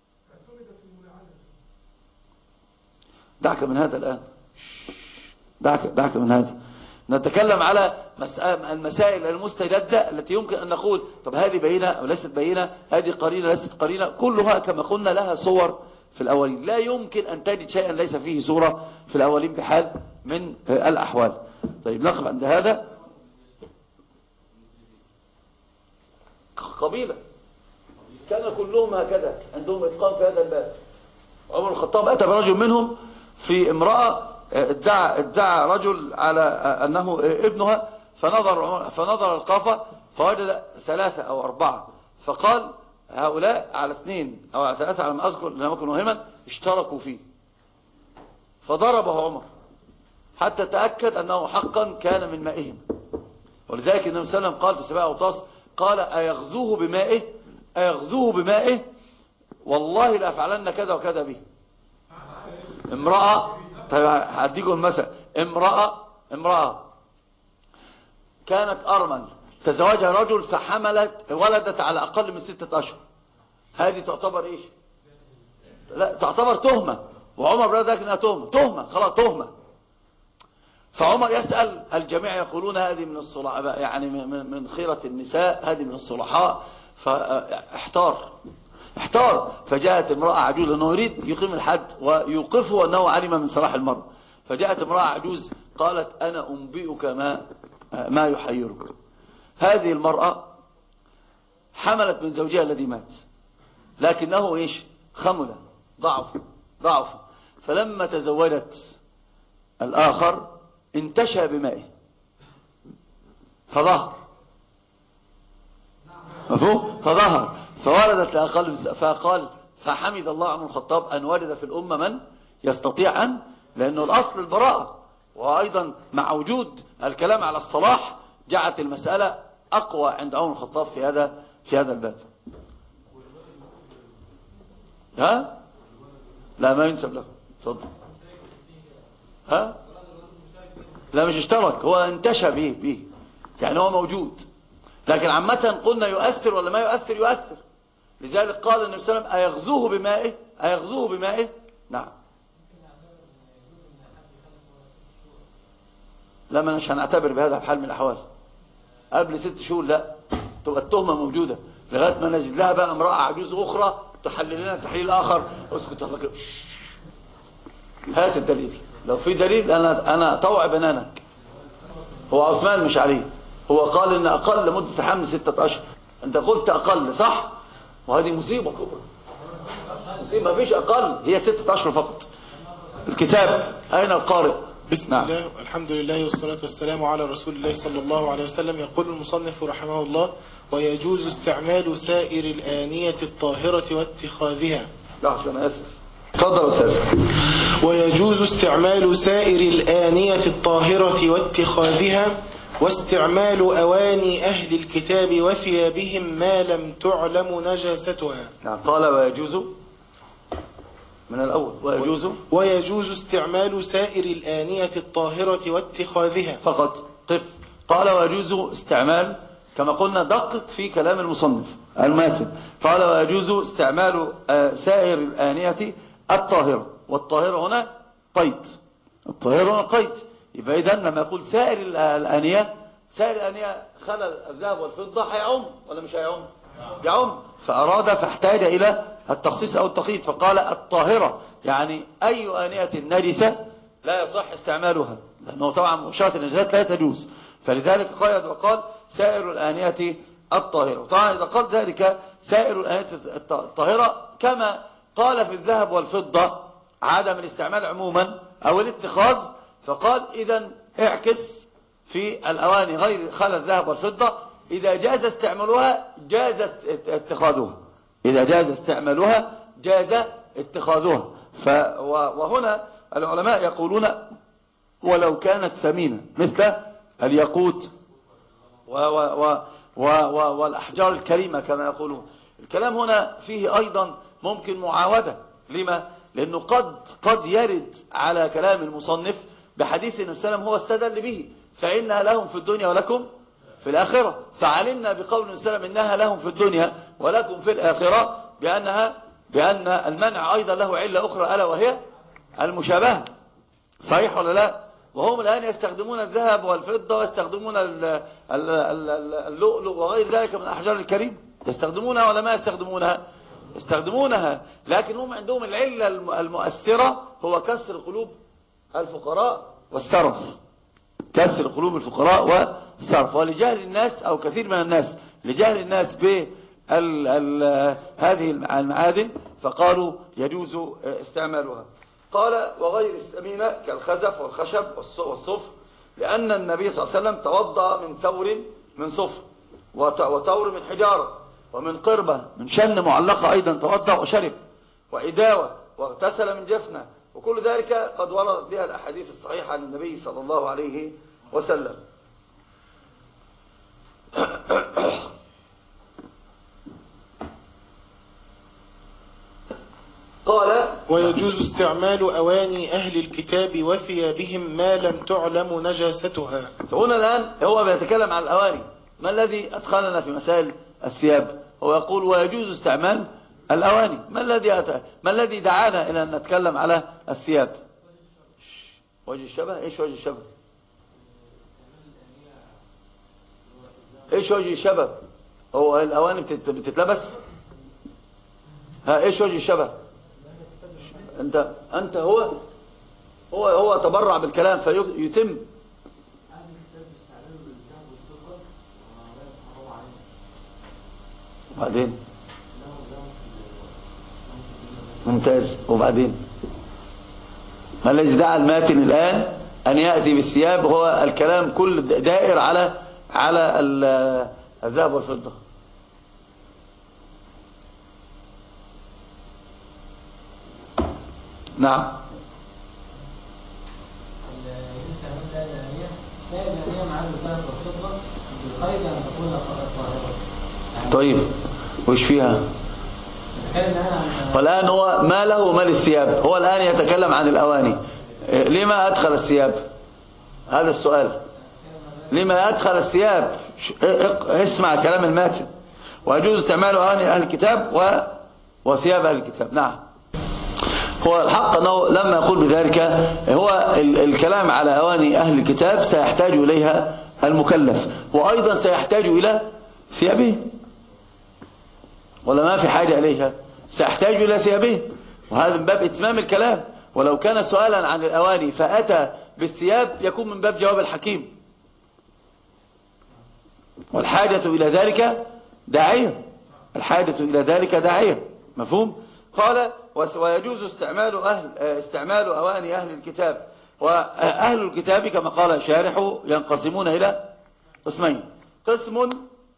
دعك من هذا الآن، دعك من هذا. نتكلم على المسائل المستجدة التي يمكن أن نقول: طب هذه بينة أو ليست بينة، هذه قرينة ليست قرينة. كلها كما قلنا لها صور في الأولين، لا يمكن أن تجد شيئا ليس فيه صورة في الأولين بحال من الأحوال. طيب نقف عند هذا. قبيلة كان كلهم هكذا، عندهم إتقان في هذا الباب. عمر الخطاب أتى برجل منهم في امرأة ادعى رجل على أنه ابنها، فنظر القافة فوجد 3 أو 4، فقال: هؤلاء على 2 أو على 3 على ما أذكر لم يكن وهما اشتركوا فيه. فضربه عمر حتى تأكد أنه حقا كان من مائهم. ولذلك النبي صلى الله عليه وسلم قال في سباع أوطاس، قال: أيغزوه بمائه والله لأفعلن كذا وكذا به. امرأة، طيب هديكم المثل، امرأة كانت أرمل، تزوجها رجل فحملت ولدت على أقل من 6 أشهر، هذه تعتبر إيش؟ لا، تعتبر تهمة. وعمر بن ذلك انها تهمة خلاص، تهمة. فعمر يسأل، الجميع يقولون هذه من الصلحاء، يعني من خيرة النساء، هذه من الصلحاء. فاحتار، فجاءت امرأة عجوز، انه يريد يقيم الحد ويوقفه انه علم من صلاح المرء. فجاءت امرأة عجوز قالت أنا أنبئك ما يحيرك. هذه المرأة حملت من زوجها الذي مات، لكنه إيش؟ خمل، ضعف. فلما تزوجت الآخر انتشى بمائه فظهر، مفهوم؟ فظهر فوردت لها قلب، فقال فحمد الله عمر الخطاب أن ورد في الأمة من يستطيع أن، لأنه الأصل البراءة، وأيضا مع وجود الكلام على الصلاح جعلت المسألة أقوى عند عمر الخطاب في هذا الباب. ها؟ لا ما ينسب له. تفضل. ها؟ لا مش اشترك، هو انتشى به يعني هو موجود، لكن عامة قلنا يؤثر ولا ما يؤثر؟ يؤثر. لذلك قال النبي صلى الله عليه وسلم أيغزوه بمائه؟ نعم. لا ما مش هنعتبر بهذا بحال من الأحوال. قبل 6 شهور لا، تبقى التهمة موجودة لغاية ما نجد لها بقى امرأة عجوز أخرى تحلل لنا تحليل آخر. اسكت الله كده، هات الدليل. لو في دليل أنا طوع بنانك. هو عثمان مش عليه، هو قال إن أقل مدة الحمل 6 أشهر، أنت قلت أقل صح؟ وهذه مصيبة كبرى، مصيبة. مفيش أقل، هي 6 أشهر فقط. الكتاب أين القارئ؟ بسم الله الحمد لله والصلاة والسلام على رسول الله صلى الله عليه وسلم. يقول المصنف رحمه الله: ويجوز استعمال سائر الآنية الطاهرة واتخاذها. لحظة أنا آسف، تفضل أستاذ. ويجوز استعمال سائر الآنية الطاهرة واتخاذها، واستعمال أواني أهل الكتاب وثيابهم ما لم تعلم نجاستها. نعم. قال ويجوز من الأول، ويجوز استعمال سائر الآنية الطاهرة واتخاذها فقط. قف. قال ويجوز استعمال، كما قلنا دقق في كلام المصنف الماتن. قال ويجوز استعمال سائر الآنية الطاهرة، والطاهرة هنا قيد، الطاهرة هنا قيد. يبقى إذن لما يقول سائر الآنية، سائر الآنية خلل الذهب والفضة هيعم ولا مش هيعم؟ يعم. فأراد فاحتاج إلى التخصيص أو التقييد، فقال الطاهرة، يعني أي آنية نجسة لا يصح استعمالها، لأنه طبعا مؤشرات النجاسات لا تجوز، فلذلك قيد وقال سائر الآنية الطاهرة. طبعا إذا قال ذلك سائر الآنية الطاهرة كما قال في الذهب والفضة عدم الاستعمال عموما أو الاتخاذ، فقال إذن اعكس في الأواني غير خلى الذهب والفضة، إذا جاز استعمالها جاز اتخاذها، إذا جاز استعمالها جاز اتخاذها. وهنا العلماء يقولون ولو كانت ثمينة مثل الياقوت والأحجار الكريمة كما يقولون. الكلام هنا فيه أيضا ممكن معاودة. لما؟ لأنه قد يرد على كلام المصنف بحديث النبي صلى الله عليه وسلم هو استدل به، فإنها لهم في الدنيا ولكم في الآخرة. فعلمنا بقول النبي صلى الله عليه وسلم إنها لهم في الدنيا ولكم في الآخرة بأن المنع أيضا له علة أخرى ألا وهي المشابهة. صحيح ولا لا؟ وهم الآن يستخدمون الذهب والفضة ويستخدمون اللؤلؤ وغير ذلك من الأحجار الكريمة. يستخدمونها ولا ما يستخدمونها؟ يستخدمونها، لكن هم عندهم العلة المؤثرة هو كسر قلوب الفقراء والسرف، كسر قلوب الفقراء والسرف. ولجهل الناس أو كثير من الناس لجهل الناس هذه المعادن فقالوا يجوز استعمالها. قال وغير الثمينة كالخزف والخشب والصفر، لأن النبي صلى الله عليه وسلم توضأ من ثور من صفر، وثور من حجارة، ومن قربة من شن معلقة أيضا توضأ وشرب، وإداوة، واغتسل من جفنة، وكل ذلك قد وردت بها الأحاديث الصحيحة عن النبي صلى الله عليه وسلم. قال ويجوز استعمال أواني أهل الكتاب وثيابهم ما لم تعلم نجاستها. فهنا الآن هو بيتكلم عن الأواني. ما الذي أدخلنا في مسائل الثياب؟ هو يقول ويجوز استعمال الأواني. ما الذي دعانا إلى أن نتكلم على الثياب؟ وجه الشبه. إيش وجه الشبه؟ إيش وجه الشبه؟ هو الأواني بتتلبس؟ ها إيش وجه الشبه؟ أنت هو هو تبرع بالكلام فيتم. وبعدين ممتاز. وبعدين ما الذي دعا الماتن الآن أن يأتي بالثياب؟ هو الكلام كل دائر على الذهب والفضة. نعم. طيب وش فيها؟ والآن هو ما له وما للثياب. هو الآن يتكلم عن الأواني. لما أدخل الثياب؟ هذا السؤال. لما أدخل الثياب؟ اسمع كلام الماتن. ويجوز استعمال أواني أهل الكتاب وثياب أهل الكتاب. نعم. هو الحق أنه لما يقول بذلك هو الكلام على أواني أهل الكتاب سيحتاج إليها المكلف، وأيضا سيحتاج إلى ثيابه، ولا ما في حاجة إليها؟ سيحتاج إلى ثيابه، وهذا من باب إتمام الكلام. ولو كان سؤالا عن الأواني فأتى بالثياب يكون من باب جواب الحكيم، والحاجة إلى ذلك داعية. الحاجة إلى ذلك داعية. مفهوم؟ قال ويجوز استعمال أواني أهل الكتاب. وأهل الكتاب كما قال شارح ينقسمون إلى قسمين. قسم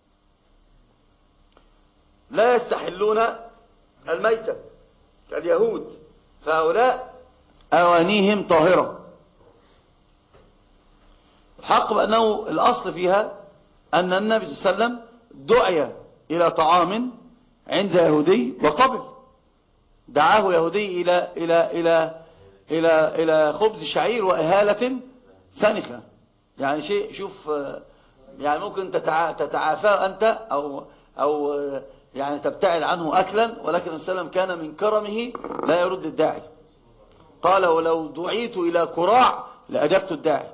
لا يستحلون الميتة كاليهود، فهؤلاء أوانيهم طاهرة. الحق بأنه الأصل فيها أن النبي صلى الله عليه وسلم دعي إلى طعام عند يهودي وقبل. دعاه يهودي إلى خبز شعير وإهالة سنخة. يعني شيء، شوف، يعني ممكن تتعافى أنت أو يعني تبتعد عنه أكلا، ولكن النبي صلى الله عليه وسلم كان من كرمه لا يرد الداعي. قال ولو دعيت إلى كراع لأجبت الداعي.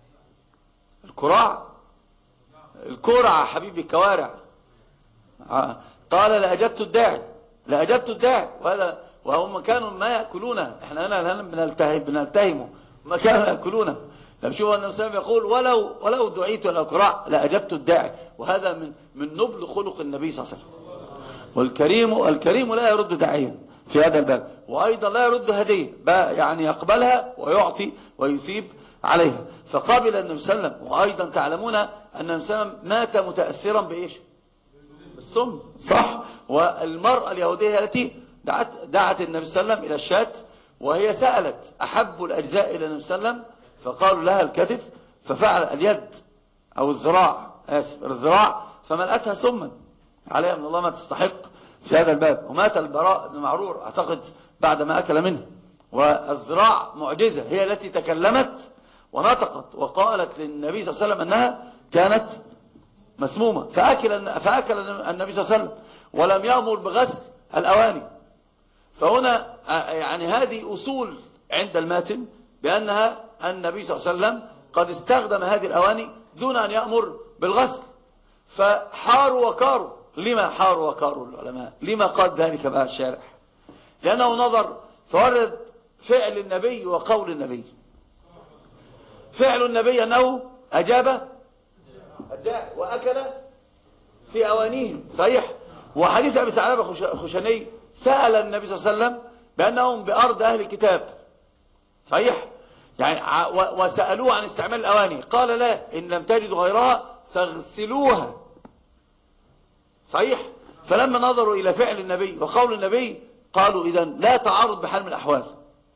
الكرع حبيبي، الكوارع. قال لأجبت الداعي. وهم كانوا ما يأكلونه. احنا هنا بنلتهمه ما كانوا يأكلونه. لما شوف النبي صلى الله عليه وسلم يقول ولو دعيت إلى كراع لأجبت الداعي، وهذا من نبل خلق النبي صلى الله عليه وسلم. والكريم لا يرد داعيا في هذا الباب، وأيضا لا يرد هدية، يعني يقبلها ويعطي ويثيب عليها. فقابل النبي صلى الله عليه وسلم. وأيضا تعلمون أن النبي صلى الله عليه وسلم مات متأثرا بإيش؟ بالسم، صح؟ والمرأة اليهودية التي دعت النبي صلى الله عليه وسلم إلى الشاة، وهي سألت أحب الأجزاء إلى النبي صلى الله عليه وسلم، فقالوا لها الكتف، ففعل اليد أو الذراع فملأتها سما عليها من الله ما تستحق في هذا الباب. ومات البراء بن معرور أعتقد بعد ما أكل منه. والذراع معجزة، هي التي تكلمت ونطقت وقالت للنبي صلى الله عليه وسلم أنها كانت مسمومة، فأكل النبي صلى الله عليه وسلم ولم يأمر بغسل الأواني. فهنا يعني هذه أصول عند الماتن بأنها النبي صلى الله عليه وسلم قد استخدم هذه الأواني دون أن يأمر بالغسل. فحاروا وكاروا. لما حاروا وكاروا العلماء؟ لما قال ذلك بقى الشارح؟ لأنه نظر فورد فعل النبي وقول النبي. فعل النبي أنه أجاب الداعي وأكل في أوانيهم، صحيح؟ وحديث أبي ثعلبة الخشني سأل النبي صلى الله عليه وسلم بأنهم بأرض أهل الكتاب، صحيح؟ يعني وسألوه عن استعمال الأواني، قال لا، إن لم تجدوا غيرها فاغسلوها، صحيح؟ فلما نظروا إلى فعل النبي وقول النبي قالوا إذن لا تعارض بحال من الأحوال،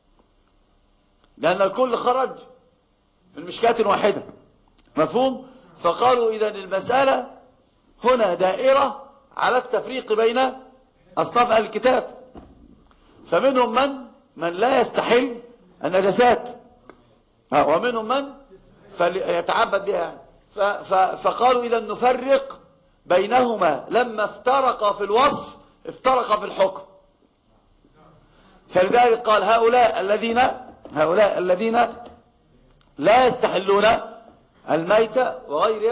لأن الكل خرج من مشكاة واحدة. مفهوم؟ فقالوا إذن المسألة هنا دائرة على التفريق بين أصناف أهل الكتاب، فمنهم من لا يستحل النجاسات، ومنهم من يتعبد بها يعني. فقالوا إذا نفرق بينهما، لما افترقا في الوصف افترقا في الحكم. فلذلك قال هؤلاء الذين لا يستحلون الميتة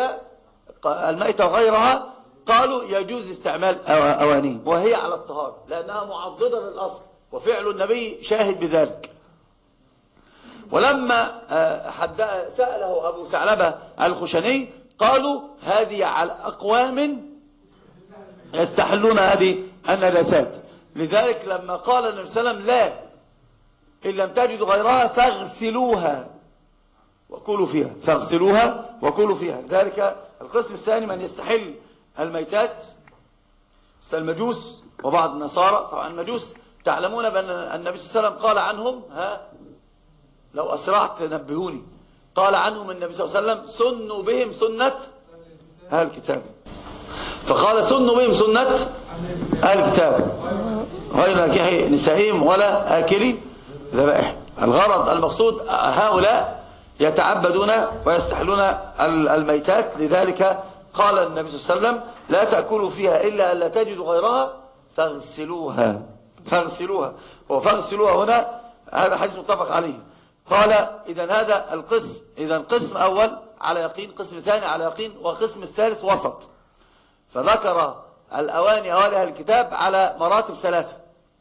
وغيرها قالوا يجوز استعمال أوانيهم، وهي على الطهارة لأنها معضدة للأصل، وفعل النبي شاهد بذلك. ولما سأله أبو ثعلبة الخشني قالوا هذه على أقوام يستحلون هذه النجاسات. لذلك لما قال النبي صلى الله عليه وسلم لا إن لم تجدوا غيرها فاغسلوها وكلوا فيها، فاغسلوها وكلوا فيها. لذلك القسم الثاني من يستحل الميتات المجوس وبعض النصارى. طبعا المجوس تعلمون بأن النبي صلى الله عليه وسلم قال عنهم لو أسرعت نبهوني، قال عنهم النبي صلى الله عليه وسلم سنوا بهم سنة أهل الكتاب، فقال سنوا بهم سنة أهل الكتاب غير ناكحي نسائهم ولا آكلي ذبائح. الغرض المقصود هؤلاء يتعبدون ويستحلون الميتات. لذلك قال النبي صلى الله عليه وسلم لا تأكلوا فيها إلا أن لا تجدوا غيرها فاغسلوها. وفاغسلوها هنا هذا حديث متفق عليه. قال إذن هذا القسم، إذن قسم أول على يقين، قسم ثاني على يقين، وقسم الثالث وسط. فذكر أواني أهل الكتاب على مراتب ثلاثة: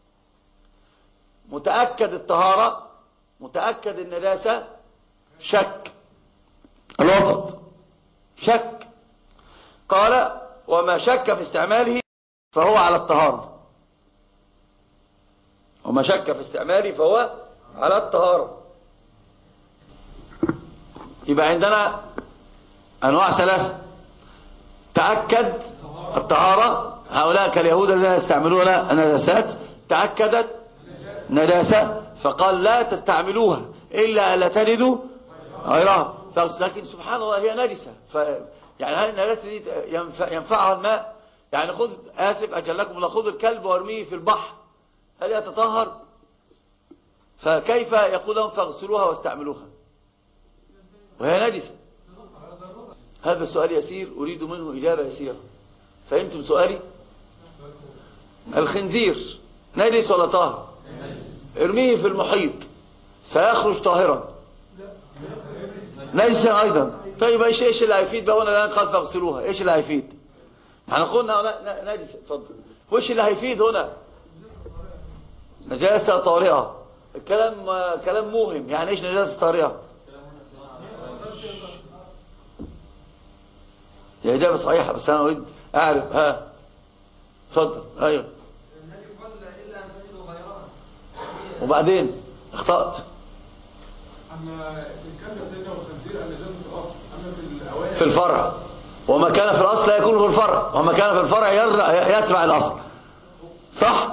متأكد الطهارة، متأكد النجاسة، شك. الوسط شك. قال وما شك في استعماله فهو على الطهارة، وما شك في استعماله فهو على الطهارة. يبقى عندنا أنواع ثلاثة: تأكد الطهارة، هؤلاء كاليهود الذين يستعملون النجاسات، تأكدت نجاسة فقال لا تستعملوها إلا ألا تجدوا غيرها. لكن سبحان الله هي نجسة، يعني هذه النجاسة دي ينفعها الماء؟ يعني خذ، آسف أجلكم الله، خذ الكلب وارميه في البحر، هل يتطهر؟ فكيف يقول لهم فاغسلوها واستعملوها وهي نجسة؟ هذا السؤال يسير أريد منه إجابة يسيرة. فهمتم سؤالي؟ الخنزير نجس ولا طاهر؟ ارميه في المحيط سيخرج طاهرا، نجسا أيضا. طيب ايش اللي هيفيد بقى هنا الآن قال فاغسلوها؟ ايش اللي هيفيد؟ احنا قلنا نجس. اتفضل. وايش اللي هيفيد هنا؟ نجاسة طارئة. الكلام كلام موهم. يعني ايش نجاسة طارئة؟ هي إجابة صحيحة بس أنا أريد أعرف. اتفضل. أيوه. وبعدين اخطأت. في الفرع، وما كان في الأصل لا يكون في الفرع، وما كان في الفرع يتبع الأصل. صح؟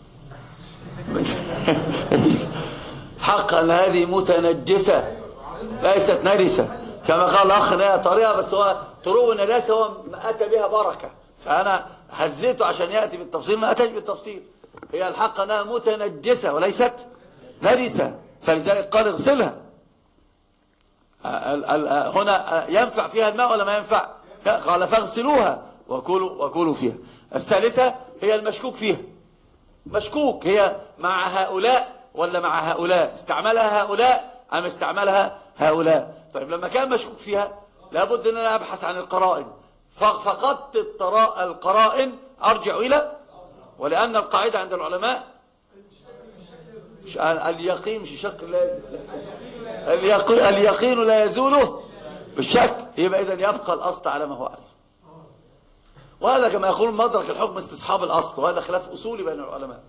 حقا هذه متنجسة ليست نجسة كما قال الأخ إنها طريقة، بس هو طرق النجاسة هو ما أتى بها بركة، فأنا هزيته عشان يأتي بالتفصيل، ما أتاش بالتفصيل. هي الحق أنها متنجسة وليست نجسة، فلذلك قال اغسلها. هنا ينفع فيها الماء ولا ما ينفع؟ قال فاغسلوها وكلوا فيها. الثالثة هي المشكوك فيها. مشكوك هي مع هؤلاء ولا مع هؤلاء؟ استعملها هؤلاء أم استعملها هؤلاء؟ طيب لما كان مشكوك فيها لابد أن أنا أبحث عن القرائن. فقدت القرائن أرجع إلى، ولأن القاعدة عند العلماء اليقين مش شك، اليقين لا يزوله بالشك. يبقى إذن يبقى الأصل على ما هو عليه. وهذا كما يقول مدرك الحكم استصحاب الأصل، وهذا خلاف أصولي بين العلماء.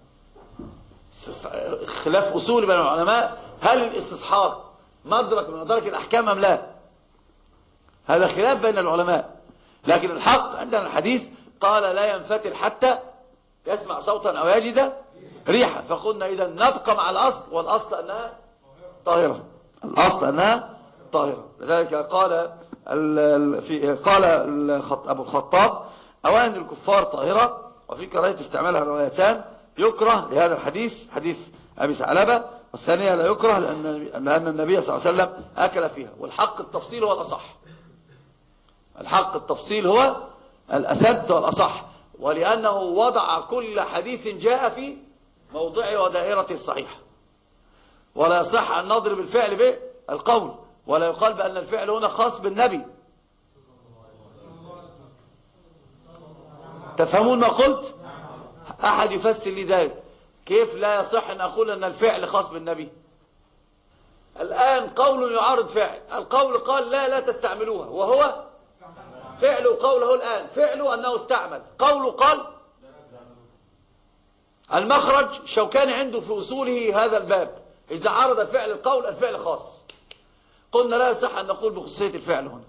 خلاف أصولي بين العلماء، هل الاستصحاب مدرك من مدرك الأحكام أم لا؟ هذا خلاف بين العلماء. لكن الحق عندنا الحديث قال لا ينفتل حتى يسمع صوتا أو يجد ريحة. فقلنا إذا نبقى مع الأصل، والأصل أنها طاهرة، الأصل أنها طاهرة. لذلك قال أبو الخطاب أوان الكفار طاهرة، وفي كراهية استعمالها روايتان: يكره لهذا الحديث، حديث أبي ثعلبة، والثانية لا يكره لأن النبي صلى الله عليه وسلم أكل فيها. والحق التفصيل هو الأصح، الحق التفصيل هو الأسد والأصح، ولأنه وضع كل حديث جاء في موضعه ودائرته الصحيحة. ولا يصح أن نضرب الفعل بالقول، ولا يقال بأن الفعل هنا خاص بالنبي. تفهمون ما قلت؟ أحد يفسر لي ذلك. كيف لا يصح أن أقول أن الفعل خاص بالنبي؟ الآن قول يعارض فعل. القول قال لا تستعملوها، وهو فعل قوله الآن فعله أنه استعمل، قوله قال المخرج شوكاني عنده في أصوله هذا الباب إذا عارض الفعل القول الفعل خاص. قلنا لا يصح أن نقول بخصوصية الفعل هنا.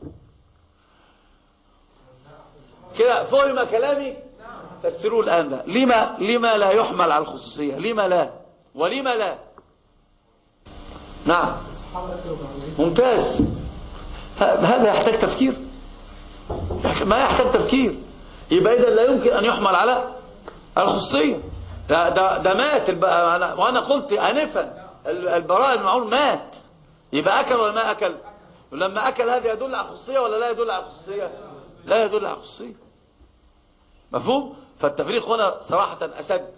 كده فهم كلامي؟ فسروه الآن ده. لما لا يحمل على الخصوصية؟ لما لا ولما لا؟ نعم ممتاز. هذا يحتاج تفكير، ما يحتاج تفكير. يبقى إذا لا يمكن أن يحمل على الخصوصية. ده مات وأنا قلت آنفا البراء بن معون مات، يبقى أكل ولا ما أكل؟ ولما أكل هذا يدل على الخصوصية ولا لا يدل على الخصوصية؟ لا يدل على الخصوصية. مفهوم؟ فالتفريق هنا صراحة أسد.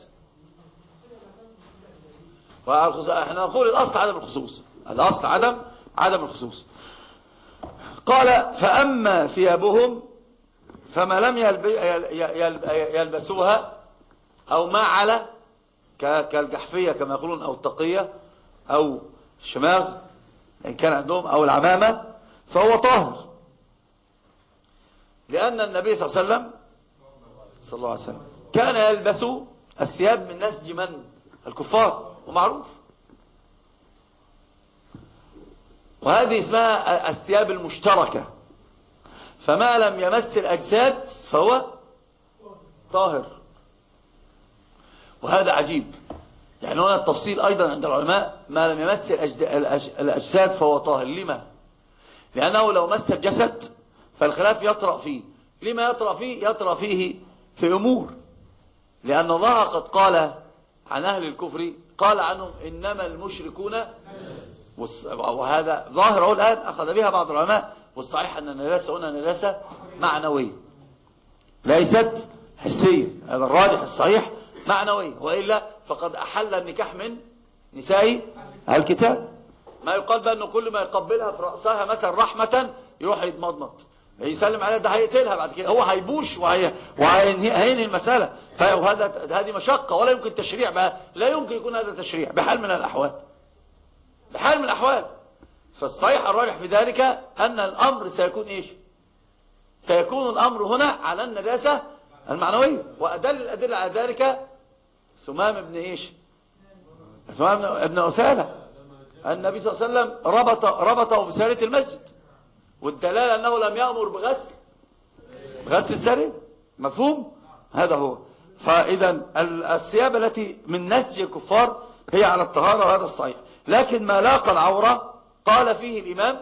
احنا نقول الأصل عدم الخصوص، الأصل عدم الخصوص. قال فأما ثيابهم فما لم يلبسوها أو ما على كالجحفية كما يقولون أو التقية أو الشماغ إن كان عندهم أو العمامة فهو طاهر، لأن النبي صلى الله عليه وسلم كان يلبس الثياب من نسج من؟ الكفار، ومعروف. وهذه اسمها الثياب المشتركة، فما لم يمس الأجساد فهو طاهر. وهذا عجيب، يعني هنا التفصيل أيضا عند العلماء، ما لم يمس الأجساد فهو طاهر. لما؟ لأنه لو مس الجسد فالخلاف يطرأ فيه. لما يطرأ فيه؟ يطرأ فيه في أمور، لأن الله قد قال عن أهل الكفر، قال عنهم إنما المشركون، وهذا ظاهر الآن أخذ بها بعض العلماء، والصحيح أن النجاسة هنا نجاسة معنوية ليست حسية. هذا الراجح الصحيح معنوية، وإلا فقد أحل النكاح من نساء الكتاب. ما يقال بقى أنه كل ما يقبلها في رأسها مثلا رحمة يروح يتمضمض يسلم عليها، ده هيقتلها بعد كده، هو هيبوش وهينهي المسألة. هذه مشقة ولا يمكن تشريع بقى، لا يمكن يكون هذا تشريع بحال من الأحوال، بحال من الأحوال. فالصحيح الراجح في ذلك أن الأمر سيكون إيش؟ سيكون الأمر هنا على النجاسة المعنوية. وأدل الأدلة على ذلك ثمام ابن إيش؟ ثمام ابن أثالة، النبي صلى الله عليه وسلم ربطه في سارية المسجد، والدلالة أنه لم يأمر بغسل السارية. مفهوم؟ هذا هو. فإذا الثياب التي من نسج الكفار هي على الطهارة، وهذا الصحيح. لكن ما لاقى العورة قال فيه الإمام،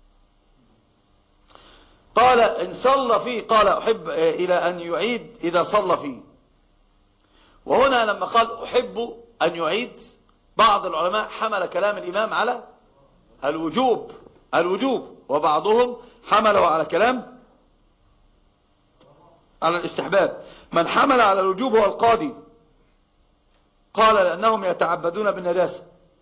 قال إن صلى فيه، قال أحب إلى أن يعيد إذا صلى فيه. وهنا لما قال أحب أن يعيد، بعض العلماء حمل كلام الإمام على الوجوب، وبعضهم حمله على كلام على الاستحباب. من حمل على الوجوب هو القاضي، قال لأنهم يتعبدون بالنجاسة.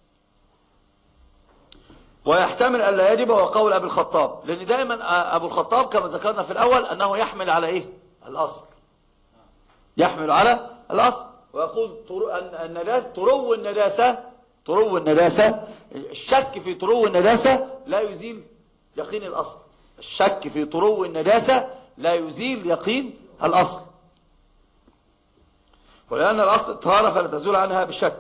ويحتمل أن لا يجب، هو قول أبي الخطاب، لأن دائما أبو الخطاب كما ذكرنا في الأول أنه يحمل على إيه؟ الأصل، يحمل على الأصل، ويقول أن النجاسة ترو النجاسة، الشك في ترو النجاسة لا يزيل يقين الأصل. الشك في ترو النجاسة لا يزيل يقين الأصل، ولأن الأصل الطهارة فلا تزول عنها بالشك.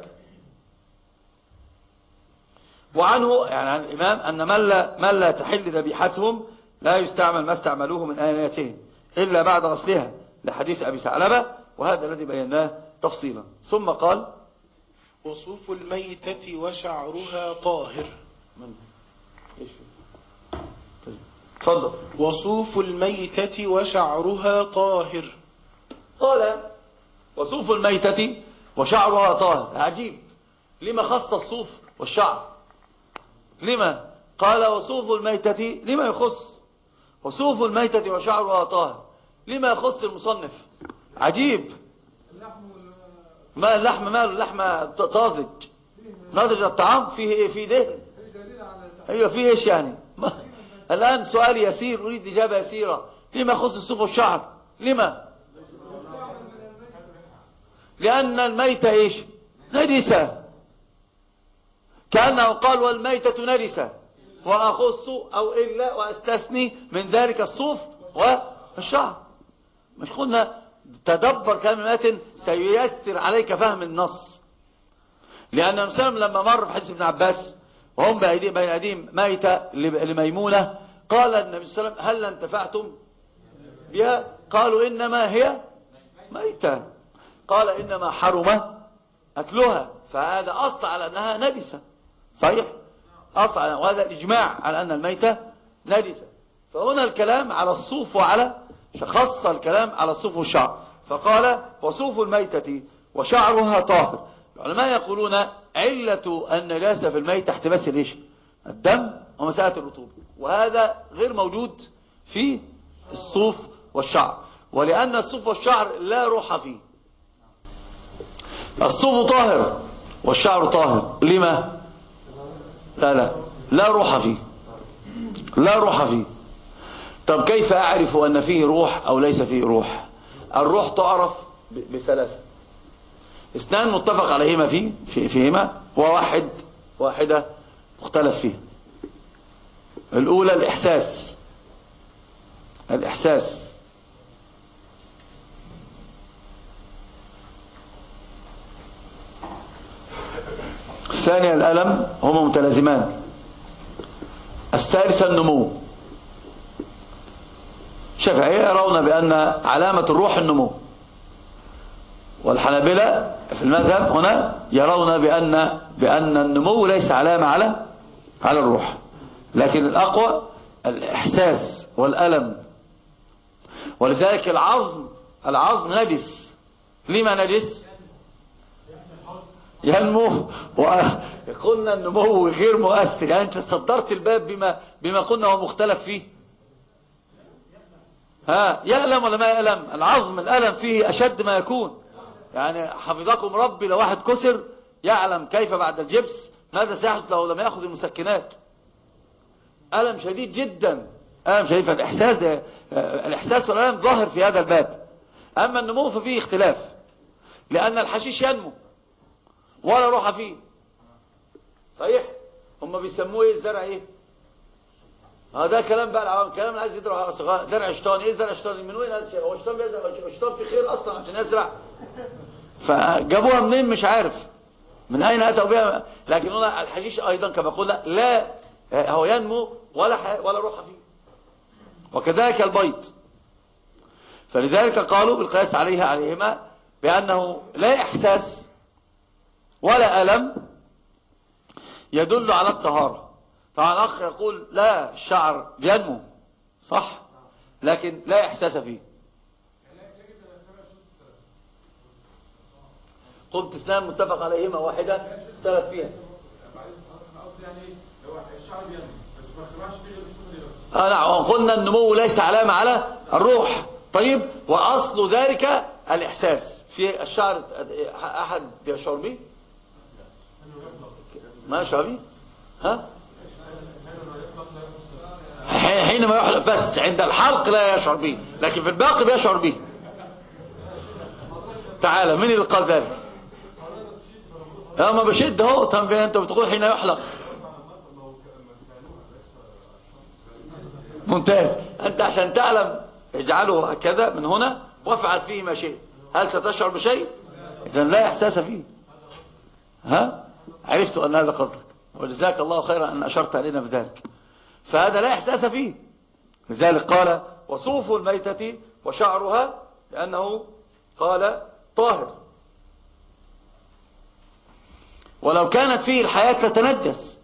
وعنه يعني عن الإمام أن من لا تحل ذبيحتهم لا يستعمل ما استعملوه من آنيتهم إلا بعد غسلها، لحديث أبي ثعلبة، وهذا الذي بيناه تفصيلا. ثم قال وصوف الميتة وشعرها طاهر. تفضل. وصوف الميتة وشعرها طاهر. قال وصوف الميتة وشعرها طاهر. عجيب، لما خص الصوف والشعر؟ لما قال وصوف الميتة؟ لما يخص وصوف الميتة وشعرها طاهر؟ لما يخص المصنف؟ عجيب. ما اللحم ماله؟ اللحم طازج ناضج الطعام، فيه ايه؟ فيه دهن. ايوه فيه ايش يعني؟ الان سؤال يسير اريد اجابه يسيره. لما يخص الصوف والشعر؟ لما؟ لان الميتة ايش؟ نجسة، كأنه قال والميتة نجسة، وأخص أو إلا وأستثني من ذلك الصوف والشعر. مش قلنا تدبر كلمات سييسر عليك فهم النص. لأن مسلم لما مر في حديث ابن عباس وهم بين أيديهم ميتة لميمونة، قال النبي صلى الله عليه وسلم هل انتفعتم بها؟ قالوا إنما هي ميتة. قال إنما حرم أكلها، فهذا أصل على أنها نجسة. صحيح؟ أصل على، وهذا الإجماع على أن الميتة نجسة. فهنا الكلام على الصوف وعلى، خص الكلام على الصوف والشعر، فقال وصوف الميتة وشعرها طاهر. العلماء يقولون علة النجاسة في الميتة احتباس ليش؟ الدم ومساءة الرطوبة، وهذا غير موجود في الصوف والشعر، ولأن الصوف والشعر لا روح فيه. الصوف طاهر والشعر طاهر. لما؟ لا روح فيه، لا روح فيه. طب كيف أعرف أن فيه روح أو ليس فيه روح؟ الروح تعرف بثلاثة: اثنان متفق عليهما فيهما، واحدة مختلف فيها. الأولى الإحساس، الثانية الألم، هما متلازمان. الثالثة النمو. الشافعية يرون بأن علامة الروح النمو، والحنابلة في المذهب هنا يرون بأن النمو ليس علامة على الروح، لكن الأقوى الإحساس والألم. ولذلك العظم نجس. لما نجس؟ ينمو، وقلنا النمو غير مؤثر. يعني انت صدرت الباب بما قلنا هو مختلف فيه. يألم ولا ما يألم؟ العظم الألم فيه أشد ما يكون. يعني حفظكم ربي لو واحد كسر يعلم كيف بعد الجبس ماذا سيحدث لو لم يأخذ المسكنات. ألم شديد جدا، ألم شديد. فالإحساس ده، الإحساس والألم ظاهر في هذا الباب. أما النمو ففيه اختلاف، لأن الحشيش ينمو ولا روح فيه. صحيح؟ هم بيسموه ايه الزرع؟ ايه هذا كلام بقى العوام، كلام اللي عايز يزرع زرع شيطان. ايه زرع شيطان؟ من وين هذا الشيء؟ هو الشيطان بيزرع؟ الشيطان في خير اصلا عشان يزرع؟ فجابوها منين مش عارف، من اين اتوا بها. لكن هنا الحشيش ايضا كما قلنا لا هو ينمو ولا روح فيه، وكذلك البيض. فلذلك قالوا بالقياس عليهما بانه لا احساس ولا ألم يدل على الطهارة. طبعا أخ يقول لا الشعر ينمو صح، لكن لا إحساس فيه. قلت اثنان متفق عليهما، واحدة اختلف فيها. نعم، قلنا النمو ليس علامة على الروح. طيب، وأصل ذلك الإحساس في الشعر. أحد يشعر به؟ ما يشعر به؟ حينما يحلق، بس عند الحلق لا يشعر به، لكن في الباقي بيشعر به. تعالى، من اللي قال ذلك؟ ما بشد اهو. انت بتقول حين يحلق. ممتاز. انت عشان تعلم اجعله هكذا من هنا وافعل فيه ما شئت. هل ستشعر بشيء؟ اذا لا احساس فيه. عرفت ان هذا قصدك، وجزاك الله خيرا ان اشرت علينا بذلك. فهذا لا احساس فيه. لذلك قال وصوف الميتة وشعرها، لانه قال طاهر. ولو كانت فيه الحياة لتنجس،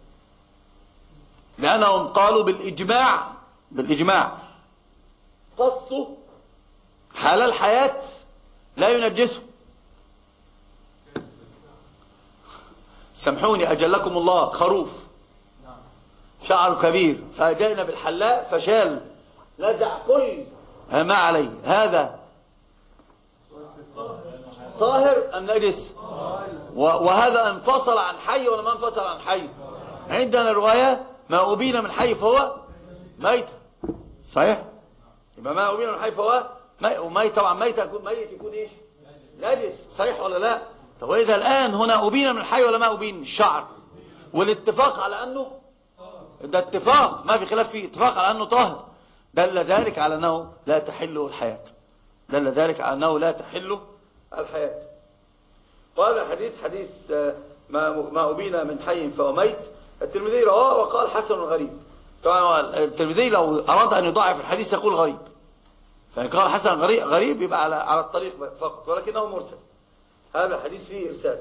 لأنهم قالوا بالإجماع قصوا حال الحياة لا ينجسه. سامحوني أجلكم الله، خروف شعر كبير فأتينا بالحلاق فشال نزع كل ما عليه، هذا طاهر أم نجس؟ وهذا انفصل عن حي ولا ما انفصل عن حي؟ عندنا رواية ما أبين من حي فهو ميت. صحيح؟ يبقى ما أبين من حي فهو ميت. طبعا ميت يكون ايش؟ نجس. صحيح ولا لا؟ طب وإذا الآن هنا أبين من حي ولا ما أبين؟ الشعر والاتفاق على أنه ده اتفاق ما في خلاف فيه، اتفاق على أنه طاهر، دل ذلك على أنه لا تحل الحياة، دل ذلك على أنه لا تحل الحياة. وهذا حديث ما أبين من حي فأميت، الترمذي رواه وقال حسن غريب. طبعا الترمذي لو أراد أن يضاعف الحديث يقول غريب، فإن قال حسن غريب يبقى على الطريق فقط، ولكنه مرسل. هذا الحديث فيه إرسال.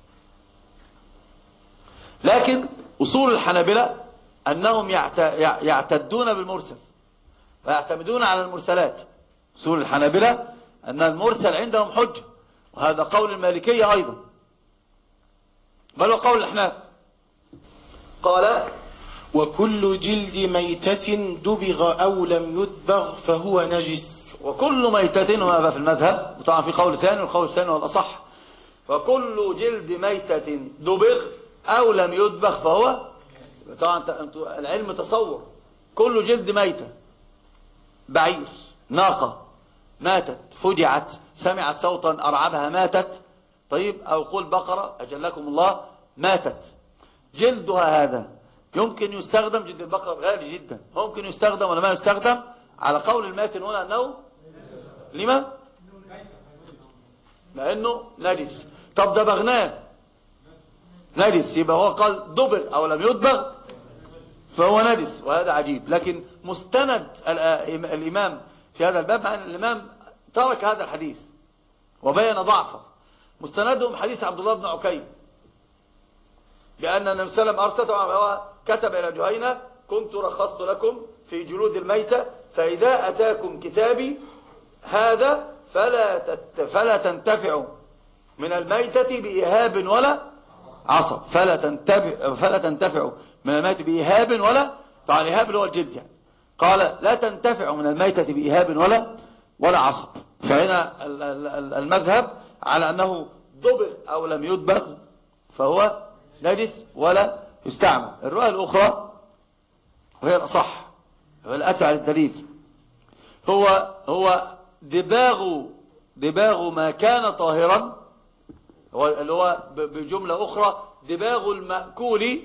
لكن أصول الحنابلة أنهم يعتدون بالمرسل ويعتمدون على المرسلات. أصول الحنابلة أن المرسل عندهم حجة، وهذا قول المالكية أيضا، بل وقول الأحناف. قال وكل جلد ميتة دبغ أو لم يدبغ فهو نجس. وكل ميتة، وما في المذهب، وطبعا في قول ثاني، والقول الثاني هو الأصح، وكل جلد ميتة دبغ أو لم يدبغ فهو، طبعا العلم تصور، كل جلد ميتة، بعير، ناقة ماتت، فجعت، سمعت صوتا أرعبها ماتت، طيب، أو قل بقرة أجلكم الله ماتت، جلدها هذا يمكن يستخدم، جلد البقرة غالي جدا، ممكن يستخدم ولا ما يستخدم؟ على قول الماتن هنا أنه لما؟ لأنه نجس. طب دبغناه نجس، يبقى هو قال دبغ أو لم يدبغ فهو نجس، وهذا عجيب. لكن مستند الإمام في هذا الباب، مع أن الإمام ترك هذا الحديث وبين ضعفه، مستندهم حديث عبد الله بن عكيم بأن النبي صلى الله عليه وسلم أرسل، هو كتب إلى جهينة: كنت رخصت لكم في جلود الميتة، فإذا أتاكم كتابي هذا فلا تنتفعوا من الميتة بإهاب ولا عصب، فلا تنتفعوا من الميتة بإهاب ولا، طبعا الإهاب اللي هو الجلد يعني، قال لا تنتفعوا من الميتة بإهاب ولا عصب. فهنا المذهب على أنه دبغ أو لم يدبغ فهو نجس ولا يستعمل. الرواية الأخرى وهي الأصح والأتبع للدليل، هو دباغ ما كان طاهرا، اللي هو بجملة أخرى دباغ المأكول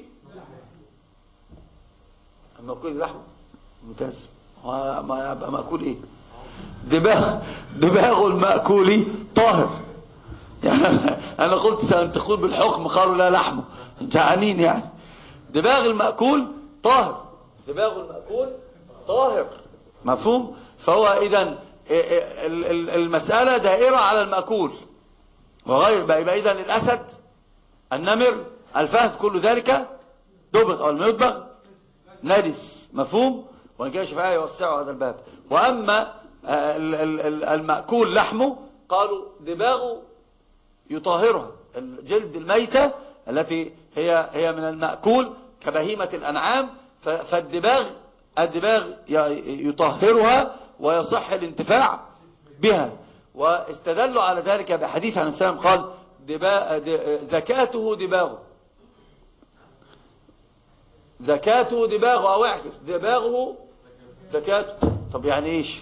لحم، ممتاز، ما يبقى مأكول إيه؟ دباغ المأكول طاهر، يعني أنا قلت سأنتقول بالحكم، قالوا لا لحمه، جعانين يعني. دباغ المأكول طاهر، دباغ المأكول طاهر، مفهوم؟ فهو إذن المسألة دائرة على المأكول وغير، يبقى إذن الأسد، النمر، الفهد، كل ذلك دبغ أو لم يدبغ نجس، مفهوم؟ وإن كان الشافعية يوسعوا هذا الباب. وأما المأكول لحمه قالوا دباغه يطهرها، الجلد الميتة التي هي من المأكول كبهيمة الأنعام، فالدباغ يطهرها ويصح الانتفاع بها. واستدلوا على ذلك بحديث عن السلام قال زكاته دباغه، أو اعكس دباغه زكاته. طب يعني ايش؟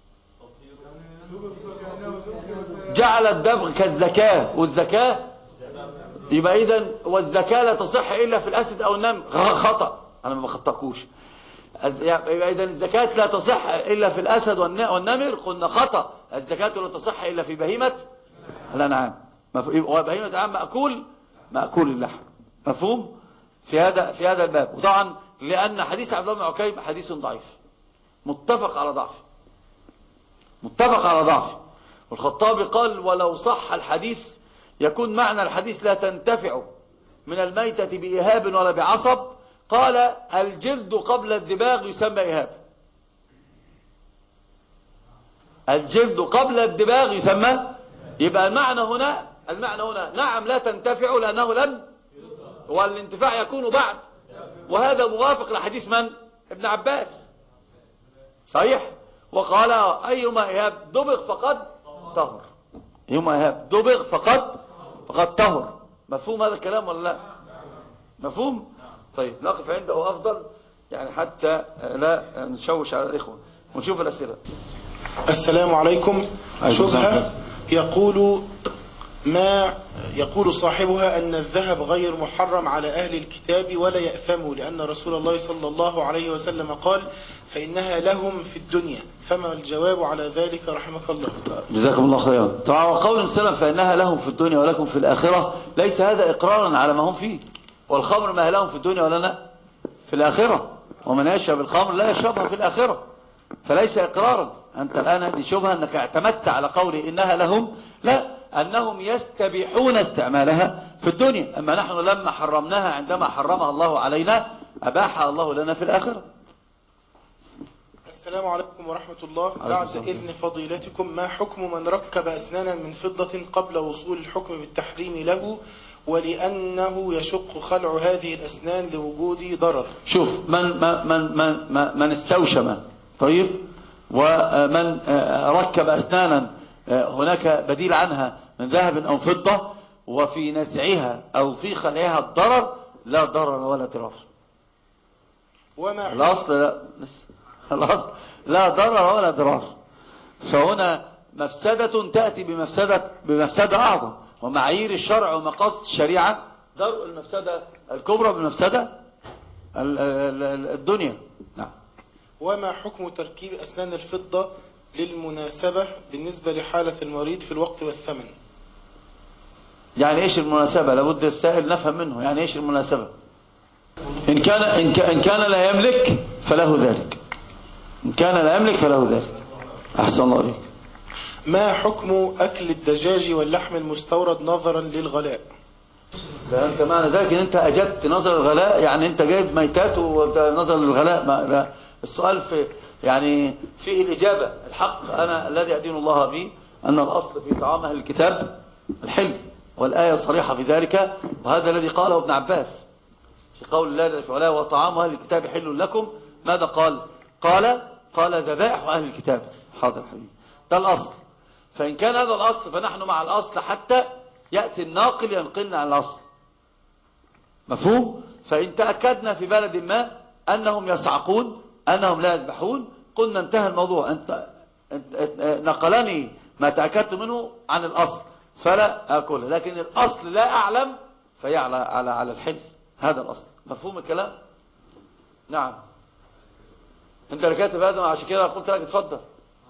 جعل الدبغ كالزكاة، والزكاة يبقى إذن والزكاة لا تصح إلا في الأسد أو النمر، خطأ، أنا ما بخطأكوش، يبقى إذن الزكاة لا تصح إلا في الأسد والنمر، قلنا خطأ، الزكاة لا تصح إلا في بهيمة الأنعام، وبهيمة الأنعام مأكول اللحم، مفهوم؟ في هذا الباب. وطبعا لأن حديث عبد الله بن عكيم حديث ضعيف متفق على ضعفه، والخطابي قال ولو صح الحديث يكون معنى الحديث لا تنتفع من الميتة بإهاب ولا بعصب، قال الجلد قبل الدباغ يسمى إهاب، الجلد قبل الدباغ يسمى، يبقى المعنى هنا نعم لا تنتفع لأنه لم، والانتفاع يكون بعد، وهذا موافق لحديث من؟ ابن عباس، صحيح؟ وقال أيما إهاب دبغ فقد طهر، أيما إهاب دبغ فقد طهر. مفهوم هذا الكلام ولا لا؟ مفهوم؟ طيب نقف عنده أفضل، يعني حتى لا نشوش على الإخوة، ونشوف الأسئلة. السلام عليكم. شبهة يقول ما يقول صاحبها أن الذهب غير محرم على أهل الكتاب ولا يأثموا، لأن رسول الله صلى الله عليه وسلم قال فإنها لهم في الدنيا، فما الجواب على ذلك رحمك الله؟ جزاكم الله خيرا. طبعا وقول سلم فإنها لهم في الدنيا ولكم في الآخرة ليس هذا إقرارا على ما هم فيه، والخمر ما هي لهم في الدنيا ولنا في الآخرة، ومن يشرب الخمر لا يشربها في الآخرة، فليس إقرارا. أنت الآن هذه شبهة أنك اعتمدت على قول إنها لهم، لا، أنهم يستبيحون استعمالها في الدنيا، أما نحن لما حرمناها عندما حرمها الله علينا أباحها الله لنا في الآخرة. السلام عليكم ورحمة الله. بعد إذن فضيلتكم، ما حكم من ركب أسنانا من فضة قبل وصول الحكم بالتحريم له ولأنه يشق خلع هذه الأسنان لوجود ضرر؟ شوف، من استوشم، طيب، ومن ركب أسنانا هناك بديل عنها من ذهب أو فضة، وفي نزعها أو في خلعها الضرر، لا ضرر ولا ضرار. الأصل لا ضرر ولا ضرار. فهنا مفسدة تأتي بمفسدة أعظم، ومعايير الشرع ومقاصد الشريعة درء المفسدة الكبرى بالمفسدة الدنيا. نعم. وما حكم تركيب أسنان الفضة للمناسبة بالنسبة لحالة المريض في الوقت والثمن؟ يعني إيش المناسبة؟ لابد السائل نفهم منه، يعني إيش المناسبة؟ إن كان لا يملك فله ذلك، إن كان لا يملك فله ذلك. أحسن الله عليك. ما حكم أكل الدجاج واللحم المستورد نظرا للغلاء؟ لا، أنت معنى ذلك أن أنت أجبت نظر الغلاء، يعني أنت جايب ميتات ونظر للغلاء. لا، السؤال يعني فيه الإجابة. الحق أنا الذي أدين الله به أن الأصل في طعام أهل الكتاب الحل، والآية صريحة في ذلك، وهذا الذي قاله ابن عباس في قول الله جل وعلا وطعام أهل الكتاب حل لكم. ماذا قال؟ قال ذبائح أهل الكتاب. حاضر حبيبي، ده الأصل. فإن كان هذا الأصل فنحن مع الأصل حتى يأتي الناقل ينقلنا عن الأصل. مفهوم؟ فإن تأكدنا في بلد ما أنهم يصعقون، أنهم لا يذبحون، قلنا انتهى الموضوع. أنت نقلني ما تأكدت منه عن الأصل فلا أكله، لكن الأصل لا أعلم فهي على الحل. هذا الأصل. مفهوم الكلام؟ نعم. أنت اللي كاتب هذا، عشان كده قلت لك اتفضل.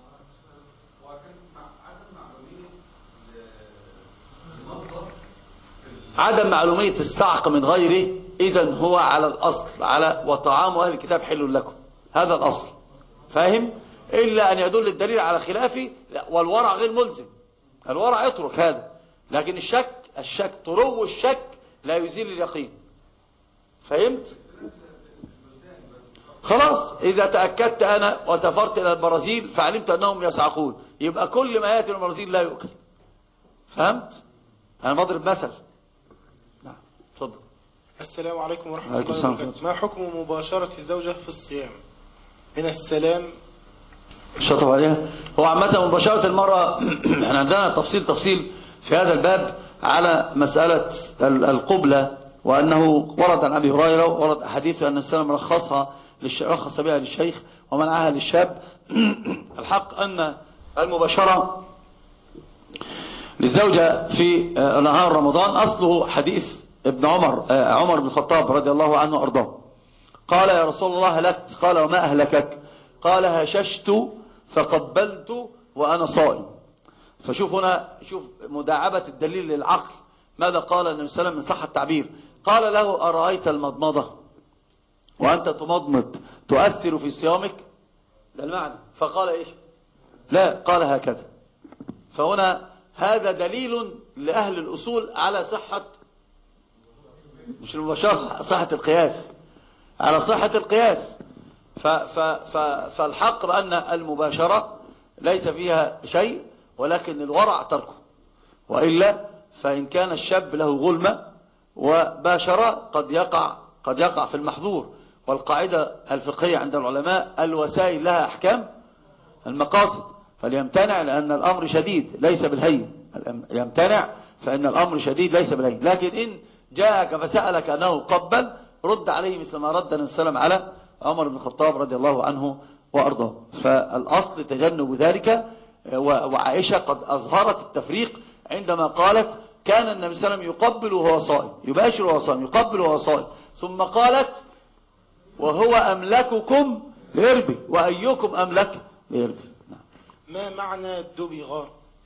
عدم معلومية الصعق من غيره، إذن هو على الأصل، على وطعام أهل الكتاب حل لكم، هذا الأصل. فاهم؟ إلا أن يدل الدليل على خلافه، والورع غير ملزم. الورع يترك هذا، لكن الشك طرو الشك لا يزيل اليقين. فهمت؟ خلاص، إذا تأكدت أنا وسافرت إلى البرازيل فعلمت أنهم يصعقون، يبقى كل ما يأتي من البرازيل لا يؤكل. فهمت؟ أنا بضرب مثل. نعم، تفضل. السلام عليكم ورحمة الله وبركاته. ما حكم مباشرة الزوجة في الصيام من السلام؟ شطب عليها. هو عامة مباشرة المرأة احنا عندنا تفصيل في هذا الباب على مسألة القبلة، وأنه ورد عن أبي هريرة، ورد أحاديث بأن السلام رخص بها للشيخ ومنعها للشاب. الحق أن المباشرة للزوجة في نهار رمضان أصله حديث ابن عمر بن الخطاب رضي الله عنه وأرضاه. قال يا رسول الله هلكت، قال وما أهلكك؟ قال هششت فقبلت وأنا صائم. فشوف هنا، شوف مداعبة الدليل للعقل. ماذا قال النبي صلى الله عليه وسلم من صح التعبير؟ قال له أرأيت المضمضة وأنت تمضمض تؤثر في صيامك؟ ده المعنى. فقال إيش؟ لا، قال هكذا. فهنا هذا دليل لأهل الأصول على صحة، مش المباشرة، صحة القياس، على صحة القياس. فالحق بأن المباشرة ليس فيها شيء، ولكن الورع تركه. وإلا فإن كان الشاب له غلمة وباشر قد يقع في المحظور. والقاعدة الفقهية عند العلماء الوسائل لها أحكام المقاصد، فليمتنع لأن الأمر شديد ليس بالهين. يمتنع فإن الأمر شديد ليس بالهين. لكن إن جاءك فسألك أنه قبل، رد عليه مثل ما رد السلام على عمر بن الخطاب رضي الله عنه وأرضاه. فالأصل تجنب ذلك، وعائشة قد أظهرت التفريق عندما قالت كان النبي صلى الله عليه وسلم يقبل وهو صائم، يباشر وهو صائم، يقبل وهو صائم، ثم قالت وهو أملككم لإربه وأيكم أملك لإربه. ما معنى دبغ؟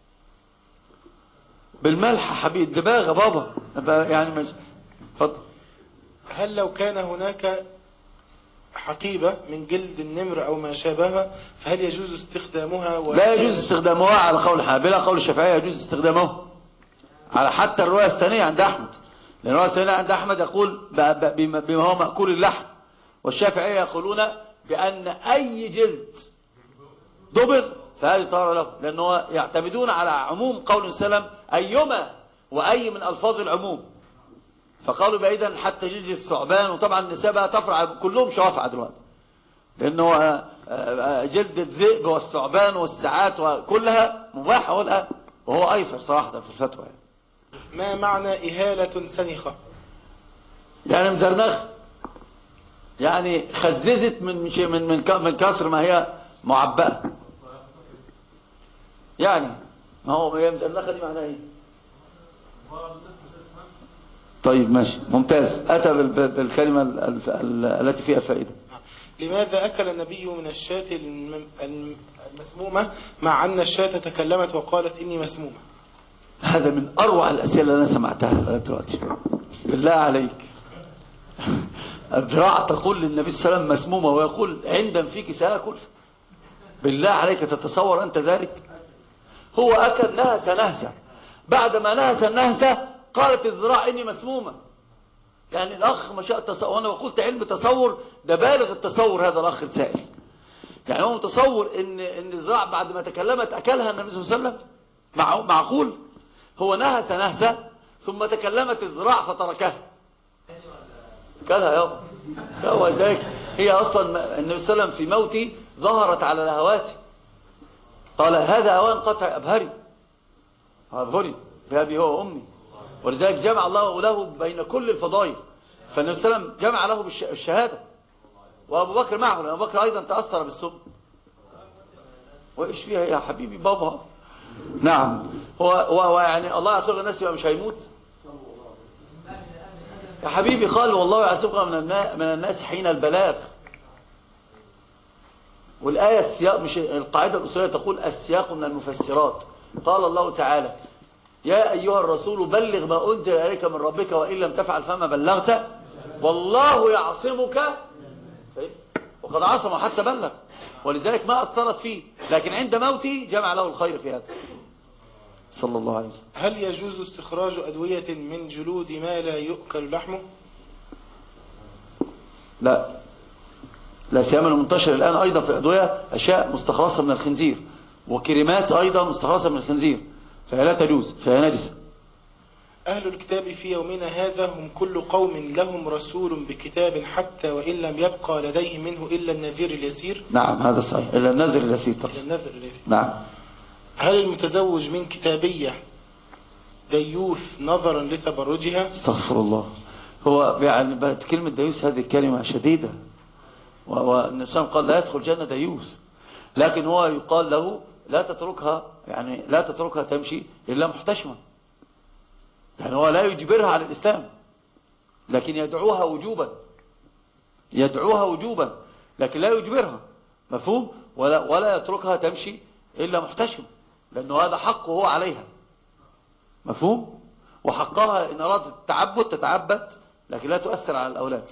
بالملح حبيب، الدباغة بابا يعني مش اتفضل. هل لو كان هناك حقيبة من جلد النمر أو ما شابهها فهل يجوز استخدامها؟ لا يجوز استخدامها على قول الحنابلة، قول الشافعية يجوز استخدامه، على حتى الرواية الثانية عند أحمد، لأن الرواية الثانية عند أحمد يقول بما هو مأكول اللحم، والشافعية يقولون بأن أي جلد دبغ فهذه طهارة له، لأنه يعتمدون على عموم قول سلم أيما وأي من ألفاظ العموم، فقالوا بعيدا حتى جلد الثعبان، وطبعا النساء بقى تفرع كلهم شوافع دلوقتي، لأنه جلد الذئب والثعبان والساعات وكلها مباحة والآن، وهو أيسر صراحة في الفتوى يعني. ما معنى إهالة سنخة؟ يعني مزرنخة، يعني خززت من كسر ما هي معبأة، يعني ما هو هي مزرنخة دي معناها ايه؟ طيب ماشي ممتاز، أتى بالكلمة التي فيها فائدة. لماذا أكل النبي من الشاة المسمومة مع أن الشاة تكلمت وقالت إني مسمومة؟ هذا من أروع الأسئلة اللي أنا سمعتها لغاية دلوقتي. بالله عليك، الذراع تقول للنبي صلى الله عليه وسلم مسمومة ويقول عندما فيك سأكل؟ بالله عليك تتصور أنت ذلك؟ هو أكل نهسة، بعدما نهس النهسة قالت الذراع إني مسمومة. يعني الأخ ما شاء التصور، وأنا قلت علم تصور ده بالغ التصور هذا الأخ السائل، يعني هو متصور إن الذراع بعد ما تكلمت أكلها النبي صلى الله عليه وسلم؟ معقول؟ هو نهس نهسة ثم تكلمت الذراع فتركها، كلها يابا. ولذلك هي أصلا النبي صلى الله عليه وسلم في موته ظهرت على لهواته، قال هذا أوان قطع أبهري بأبي هو وأمي، ولذلك جمع الله له بين كل الفضائل، فالنبي صلى الله عليه وسلم جمع له بالشهادة، وأبو بكر معه، لأن أبو بكر أيضا تأثر بالسم. وإيش فيها يا حبيبي بابا؟ نعم، هو يعني الله يعصبك الناس يبقى مش هيموت يا حبيبي، قال والله يعصبك من الناس حين البلاغ. والآية السياق، مش القاعدة الأصولية تقول السياق من المفسرات. قال الله تعالى يا أيها الرسول بلغ ما أنزل إليك من ربك وإن لم تفعل فما بلغت والله يعصمك، وقد عصم حتى بلغ، ولذلك ما أثرت فيه، لكن عند موته جمع له الخير في هذا صلى الله عليه وسلم. هل يجوز استخراج أدوية من جلود ما لا يؤكل لحمه؟ لا سيما المنتشر الآن أيضا في الأدوية أشياء مستخلصة من الخنزير، وكريمات أيضا مستخلصة من الخنزير، فهي لا تجوز، فهي نجسة. أهل الكتاب في يومنا هذا هم كل قوم لهم رسول بكتاب حتى وإن لم يبقى لديه منه إلا النذير اليسير. نعم هذا صحيح، إلا النذر اليسير. نعم. هل المتزوج من كتابية ديوث نظرا لتبرجها؟ استغفر الله. هو يعني كلمة ديوث هذه كلمة شديدة، والنسان قال لا يدخل جنة ديوث، لكن هو يقال له لا تتركها، يعني لا تتركها تمشي إلا محتشمة، يعني هو لا يجبرها على الإسلام، لكن يدعوها وجوبا، لكن لا يجبرها، مفهوم؟ ولا يتركها تمشي إلا محتشمة، لأنه هذا حقه هو عليها، مفهوم؟ وحقها إن أرادت التعبد تتعبد، لكن لا تؤثر على الأولاد.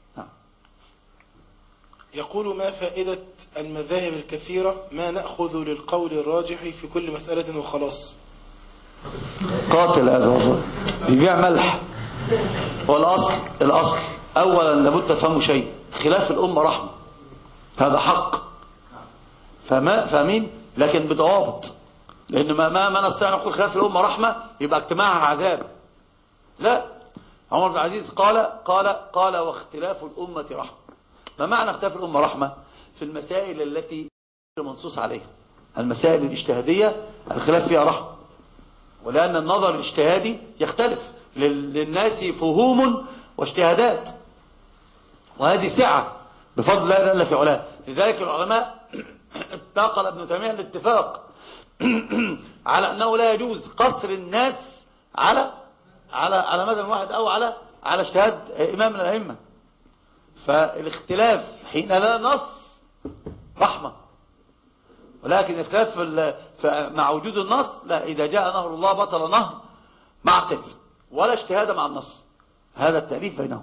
يقول ما فائدة المذاهب الكثيرة ما نأخذ للقول الراجح في كل مسألة وخلاص؟ قاتل هذا والله، بيبيع ملح. والأصل أولا لابد تفهموا شيء، خلاف الأمة رحمة، هذا حق، فاهمين؟ لكن بضوابط، لأن ما نستطيع نقول خلاف الأمة رحمة يبقى اجتماعها عذاب، لا. عمر بن العزيز قال واختلاف الأمة رحمة. ما معنى اختلاف الأمة رحمة؟ في المسائل التي منصوص عليها، المسائل الاجتهادية الخلاف فيها رحمة، ولأن النظر الاجتهادي يختلف، للناس فهوم واجتهادات، وهذه سعة بفضل الله جل في علاه. لذلك العلماء نقل ابن تيمية الاتفاق على أنه لا يجوز قصر الناس على مذهب واحد أو على اجتهاد إمام من الأئمة. فالاختلاف حين لا نص رحمة، ولكن الاختلاف مع وجود النص لا. إذا جاء نهر الله بطل نهر معقل ولا اجتهاد مع النص. هذا التأليف بينهم،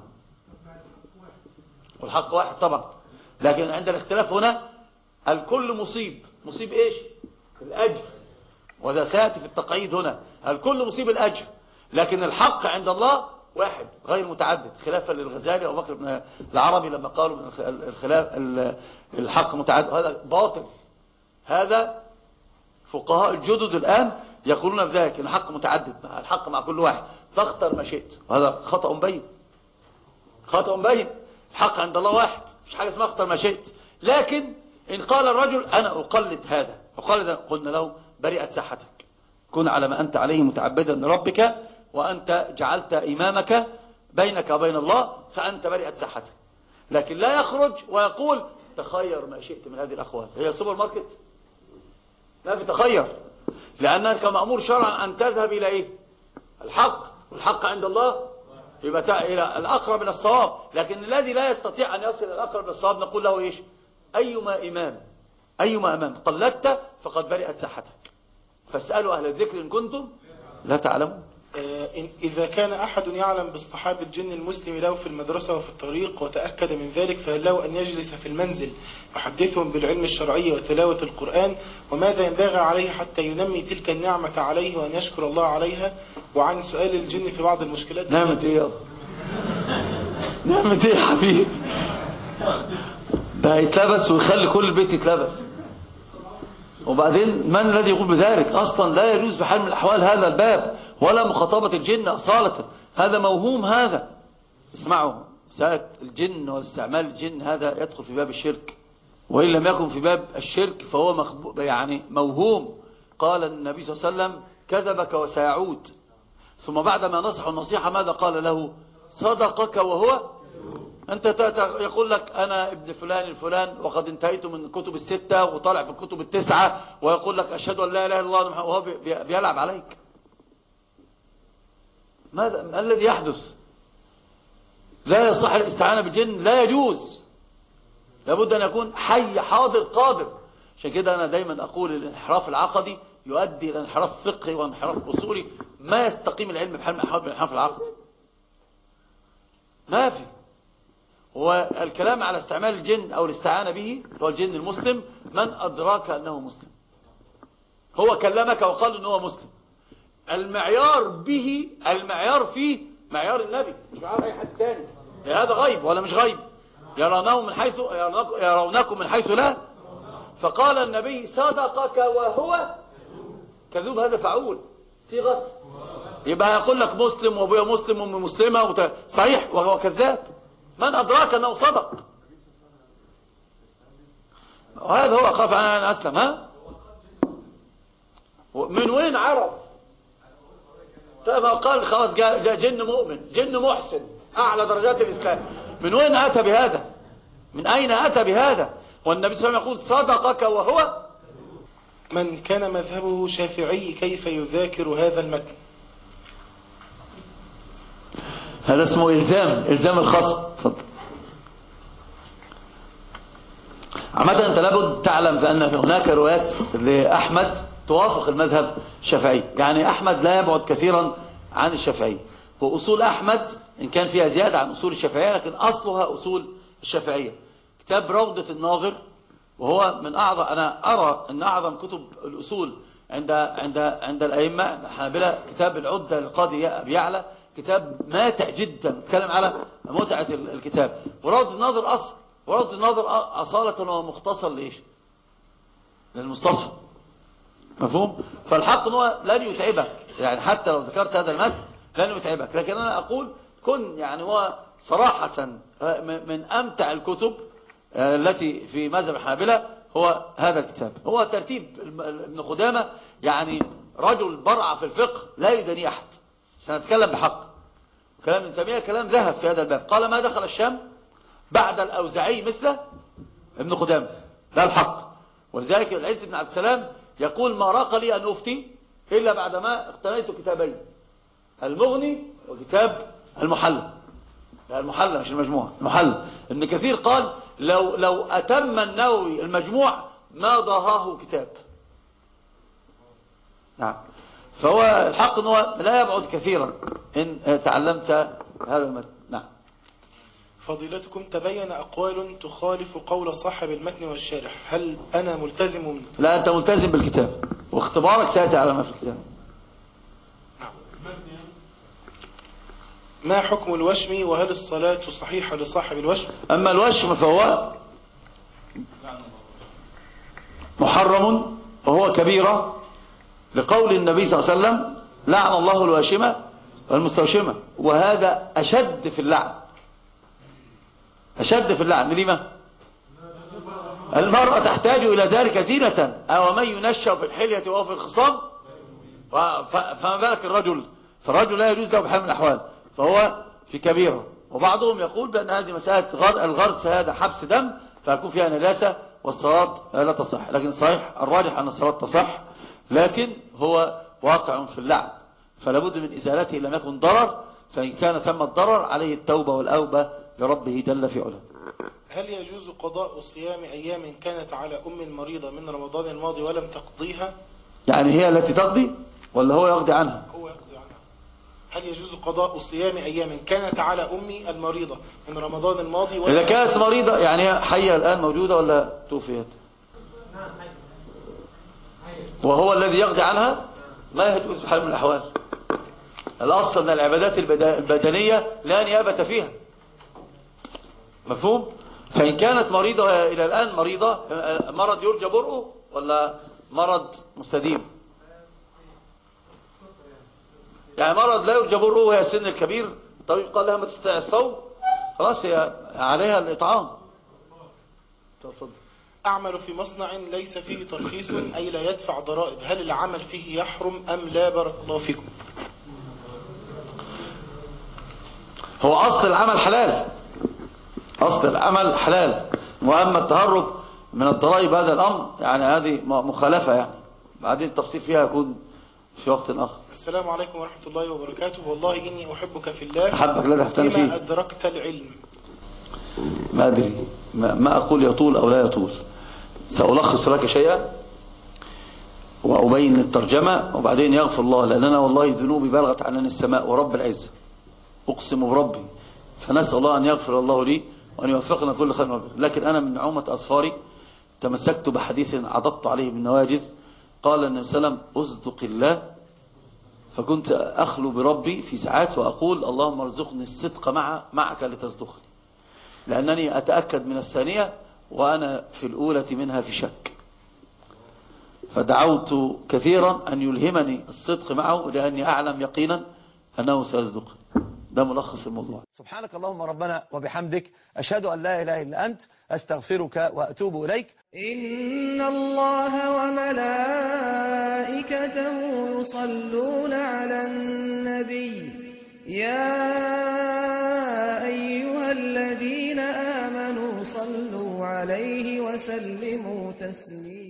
والحق واحد طبعا. لكن عند الاختلاف هنا الكل مصيب إيش؟ الأجر. وذا سيأتي في التقعيد هنا، الكل مصيب الأجر، لكن الحق عند الله واحد غير متعدد، خلافا للغزالي وأبو بكر بن العربي لما قالوا الحق متعدد. هذا باطل. هذا فقهاء الجدد الآن يقولون بذلك، ان الحق متعدد، الحق مع كل واحد، فاختر ما شئت. وهذا خطأ بين. الحق عند الله واحد، مش حاجة اسمها اختر ما شئت. لكن إن قال الرجل أنا أقلد هذا قلنا له برئت ساحتك، كن على ما أنت عليه متعبدا لربك، وأنت جعلت إمامك بينك وبين الله، فأنت برئت ساحتك. لكن لا يخرج ويقول تخير ما شئت من هذه الأقوال. هي سوبر ماركت؟ لا تتخير، لأنك مأمور شرعا أن تذهب إلى إيه؟ الحق، والحق عند الله يبقى إلى الأقرب من الصواب. لكن الذي لا يستطيع أن يصل إلى الأقرب من الصواب نقول له إيش؟ أيما إمام قلدت فقد برئت ساحتك، فاسألوا أهل الذكر إن كنتم لا تعلمون. إذا كان أحد يعلم باصطحاب الجن المسلم له في المدرسة وفي الطريق وتأكد من ذلك، فهل له أن يجلس في المنزل يحدثهم بالعلم الشرعي وتلاوة القرآن؟ وماذا ينبغي عليه حتى ينمي تلك النعمة عليه وأن يشكر الله عليها؟ وعن سؤال الجن في بعض المشكلات. نعمة إيه يا حبيبي؟ ده يتلبس ويخلي كل البيت يتلبس. وبعدين من الذي يقول بذلك؟ أصلا لا يجوز بحال من الأحوال هذا الباب، ولا مخاطبة الجن أصالة. هذا موهوم. هذا اسمعوا، ساعة الجن واستعمال الجن هذا يدخل في باب الشرك، وإن لم يكن في باب الشرك فهو يعني موهوم. قال النبي صلى الله عليه وسلم كذبك وسيعود. ثم بعدما نصح النصيحة ماذا قال له؟ صدقك وهو أنت يقول لك أنا ابن فلان الفلان وقد انتهيت من الكتب الستة وطالع في الكتب التسعة، ويقول لك أشهد أن لا إله إلا الله، وهو بيلعب عليك. ما الذي يحدث؟ لا يصح الاستعانة بالجن، لا يجوز. لابد أن يكون حي حاضر قادر. عشان كده أنا دايما أقول الانحراف العقدي يؤدي إلى انحراف فقهي وانحراف أصولي. ما يستقيم العلم بحال من الأحوال بالانحراف العقدي. ما في. هو الكلام على استعمال الجن أو الاستعانة به هو الجن المسلم. من أدراك أنه مسلم؟ هو كلمك وقال أنه مسلم. المعيار فيه معيار النبي، مش معيار أي حد ثاني. هذا غيب ولا مش غيب؟ يرونكم من حيث لا. فقال النبي صدقك وهو كذوب. هذا فعول صيغة، يبقى يقول لك مسلم وابويا مسلم وامي مسلمة صحيح وهو كذاب. من أدراك أنه صدق؟ وهذا هو أخاف أن أسلم. ها؟ من وين عرف؟ طيب قال خلاص جاء جن مؤمن، جن محسن، أعلى درجات الإسلام. من وين أتى بهذا؟ من أين أتى بهذا؟ والنبي صلى الله عليه وسلم يقول صدقك وهو. من كان مذهبه شافعي كيف يذاكر هذا المتن؟ هذا اسمه إلزام الخصم. تفضل. عامة أنت لابد تعلم بأن هناك روايات لأحمد توافق المذهب الشافعي. يعني أحمد لا يبعد كثيرا عن الشافعي، وأصول أحمد إن كان فيها زيادة عن أصول الشافعية لكن أصلها أصول الشافعية. كتاب روضة الناظر، وهو من أعظم، أنا أرى أن أعظم كتب الأصول عند الأئمة الحنابلة كتاب العدة للقاضي أبي يعلى، كتاب ماتع جدا، بيتكلم على متعة الكتاب. وروضة الناظر أصل، وروضة الناظر أصالة هو مختصر لإيش؟ للمستصفى. مفهوم؟ فالحق هو لن يتعبك، يعني حتى لو ذكرت هذا المتن لن يتعبك. لكن أنا أقول كن يعني هو صراحة من أمتع الكتب التي في مذهب الحنابلة هو هذا الكتاب. هو ترتيب ابن قدامة، يعني رجل برع في الفقه لا يدني أحد. سنتكلم بحق. كلام ابن تيمية كلام ذهب في هذا الباب. قال ما دخل الشام بعد الأوزاعي مثل ابن قدامة، ده الحق. ولذلك العز بن عبد السلام يقول ما راق لي أن أفتي إلا بعدما اقتنيت كتابين، المغني وكتاب المحلى. المحلى مش المجموعة، المحلى. ابن كثير قال لو أتم النووي المجموع ما ضاهاه كتاب. نعم. فهو الحق أنه لا يبعد كثيرا إن تعلمت هذا المتن. نعم. فضيلتكم تبين أقوال تخالف قول صاحب المتن والشارح، هل أنا ملتزم؟ لا، أنت ملتزم بالكتاب واختبارك سيأتي على ما في الكتاب. ما حكم الوشم، وهل الصلاة صحيحة لصاحب الوشم؟ أما الوشم فهو محرم وهو كبيرة، لقول النبي صلى الله عليه وسلم لعن الله الواشمة والمستوشمة، وهذا أشد في اللعن، أشد في اللعن. لما؟ المرأة تحتاج إلى ذلك زينة، أو من ينشأ في الحلية وهو في الخصام، فما بالك الرجل؟ فالرجل لا يجوز له بحال من الأحوال، فهو في كبيرة. وبعضهم يقول بأن هذه مسألة الغرس هذا حبس دم، فيكون فيها نجاسة والصلاة لا تصح. لكن صحيح الراجح أن الصلاة تصح، لكن هو واقع في اللعن، فلا بد من إزالته إن لم يكن ضرر، فإن كان ثم الضرر عليه التوبة والأوبة لربه جل في علاه. هل يجوز قضاء صيام أيام كانت على أم مريضة من رمضان الماضي ولم تقضيها؟ يعني هي التي تقضي ولا هو يقضي عنها؟ هو يقضي عنها. هل يجوز قضاء صيام أيام كانت على أمي المريضة من رمضان الماضي إذا كانت مريضة، يعني هي حية الآن موجودة ولا توفيت؟ وهو الذي يقضي عنها؟ ما يجوز بحال من الأحوال. الأصل من العبادات البدنية لا نيابة فيها، مفهوم؟ فإن كانت مريضة إلى الآن مريضة، مرض يرجى برؤه ولا مرض مستديم؟ يعني مرض لا يرجى برؤه وهي السن الكبير، الطبيب قال لها ما تستطيع الصوم، خلاص هي عليها الإطعام. تفضل. أعمل في مصنع ليس فيه ترخيص أي لا يدفع ضرائب، هل العمل فيه يحرم أم لا؟ بارك الله فيكم. هو أصل العمل حلال، أصل العمل حلال، وأما التهرب من الضرائب هذا الأمر يعني هذه مخالفة، يعني بعدين التفصيل فيها يكون في وقت آخر. السلام عليكم ورحمة الله وبركاته. والله إني أحبك في الله، أحبك لا تحتني فيه. بما أدركت العلم. ما أدري، ما أقول يطول أو لا يطول. سألخص لك شيئا وأبين الترجمة وبعدين يغفر الله، لأننا والله ذنوبي بلغت عنان السماء ورب العزة، أقسم بربي، فنسأل الله أن يغفر الله لي وأن يوفقنا كل خير وبر. لكن أنا من نعومة أصفاري تمسكت بحديث عضضت عليه بالنواجذ. قال النبي صلى الله عليه وسلم أصدق الله، فكنت أخلو بربي في ساعات وأقول اللهم ارزقني الصدق معك لتصدقني، لأنني أتأكد من الثانية وأنا في الأولى منها في شك، فدعوت كثيرا أن يلهمني الصدق معه لأني أعلم يقينا أنه سيصدقني. ده ملخص الموضوع. سبحانك اللهم ربنا وبحمدك، أشهد أن لا إله إلا أنت، أستغفرك وأتوب إليك. إن الله وملائكته يصلون على النبي، يا أيها الذين آمنوا صلوا عليه وسلموا تسليما.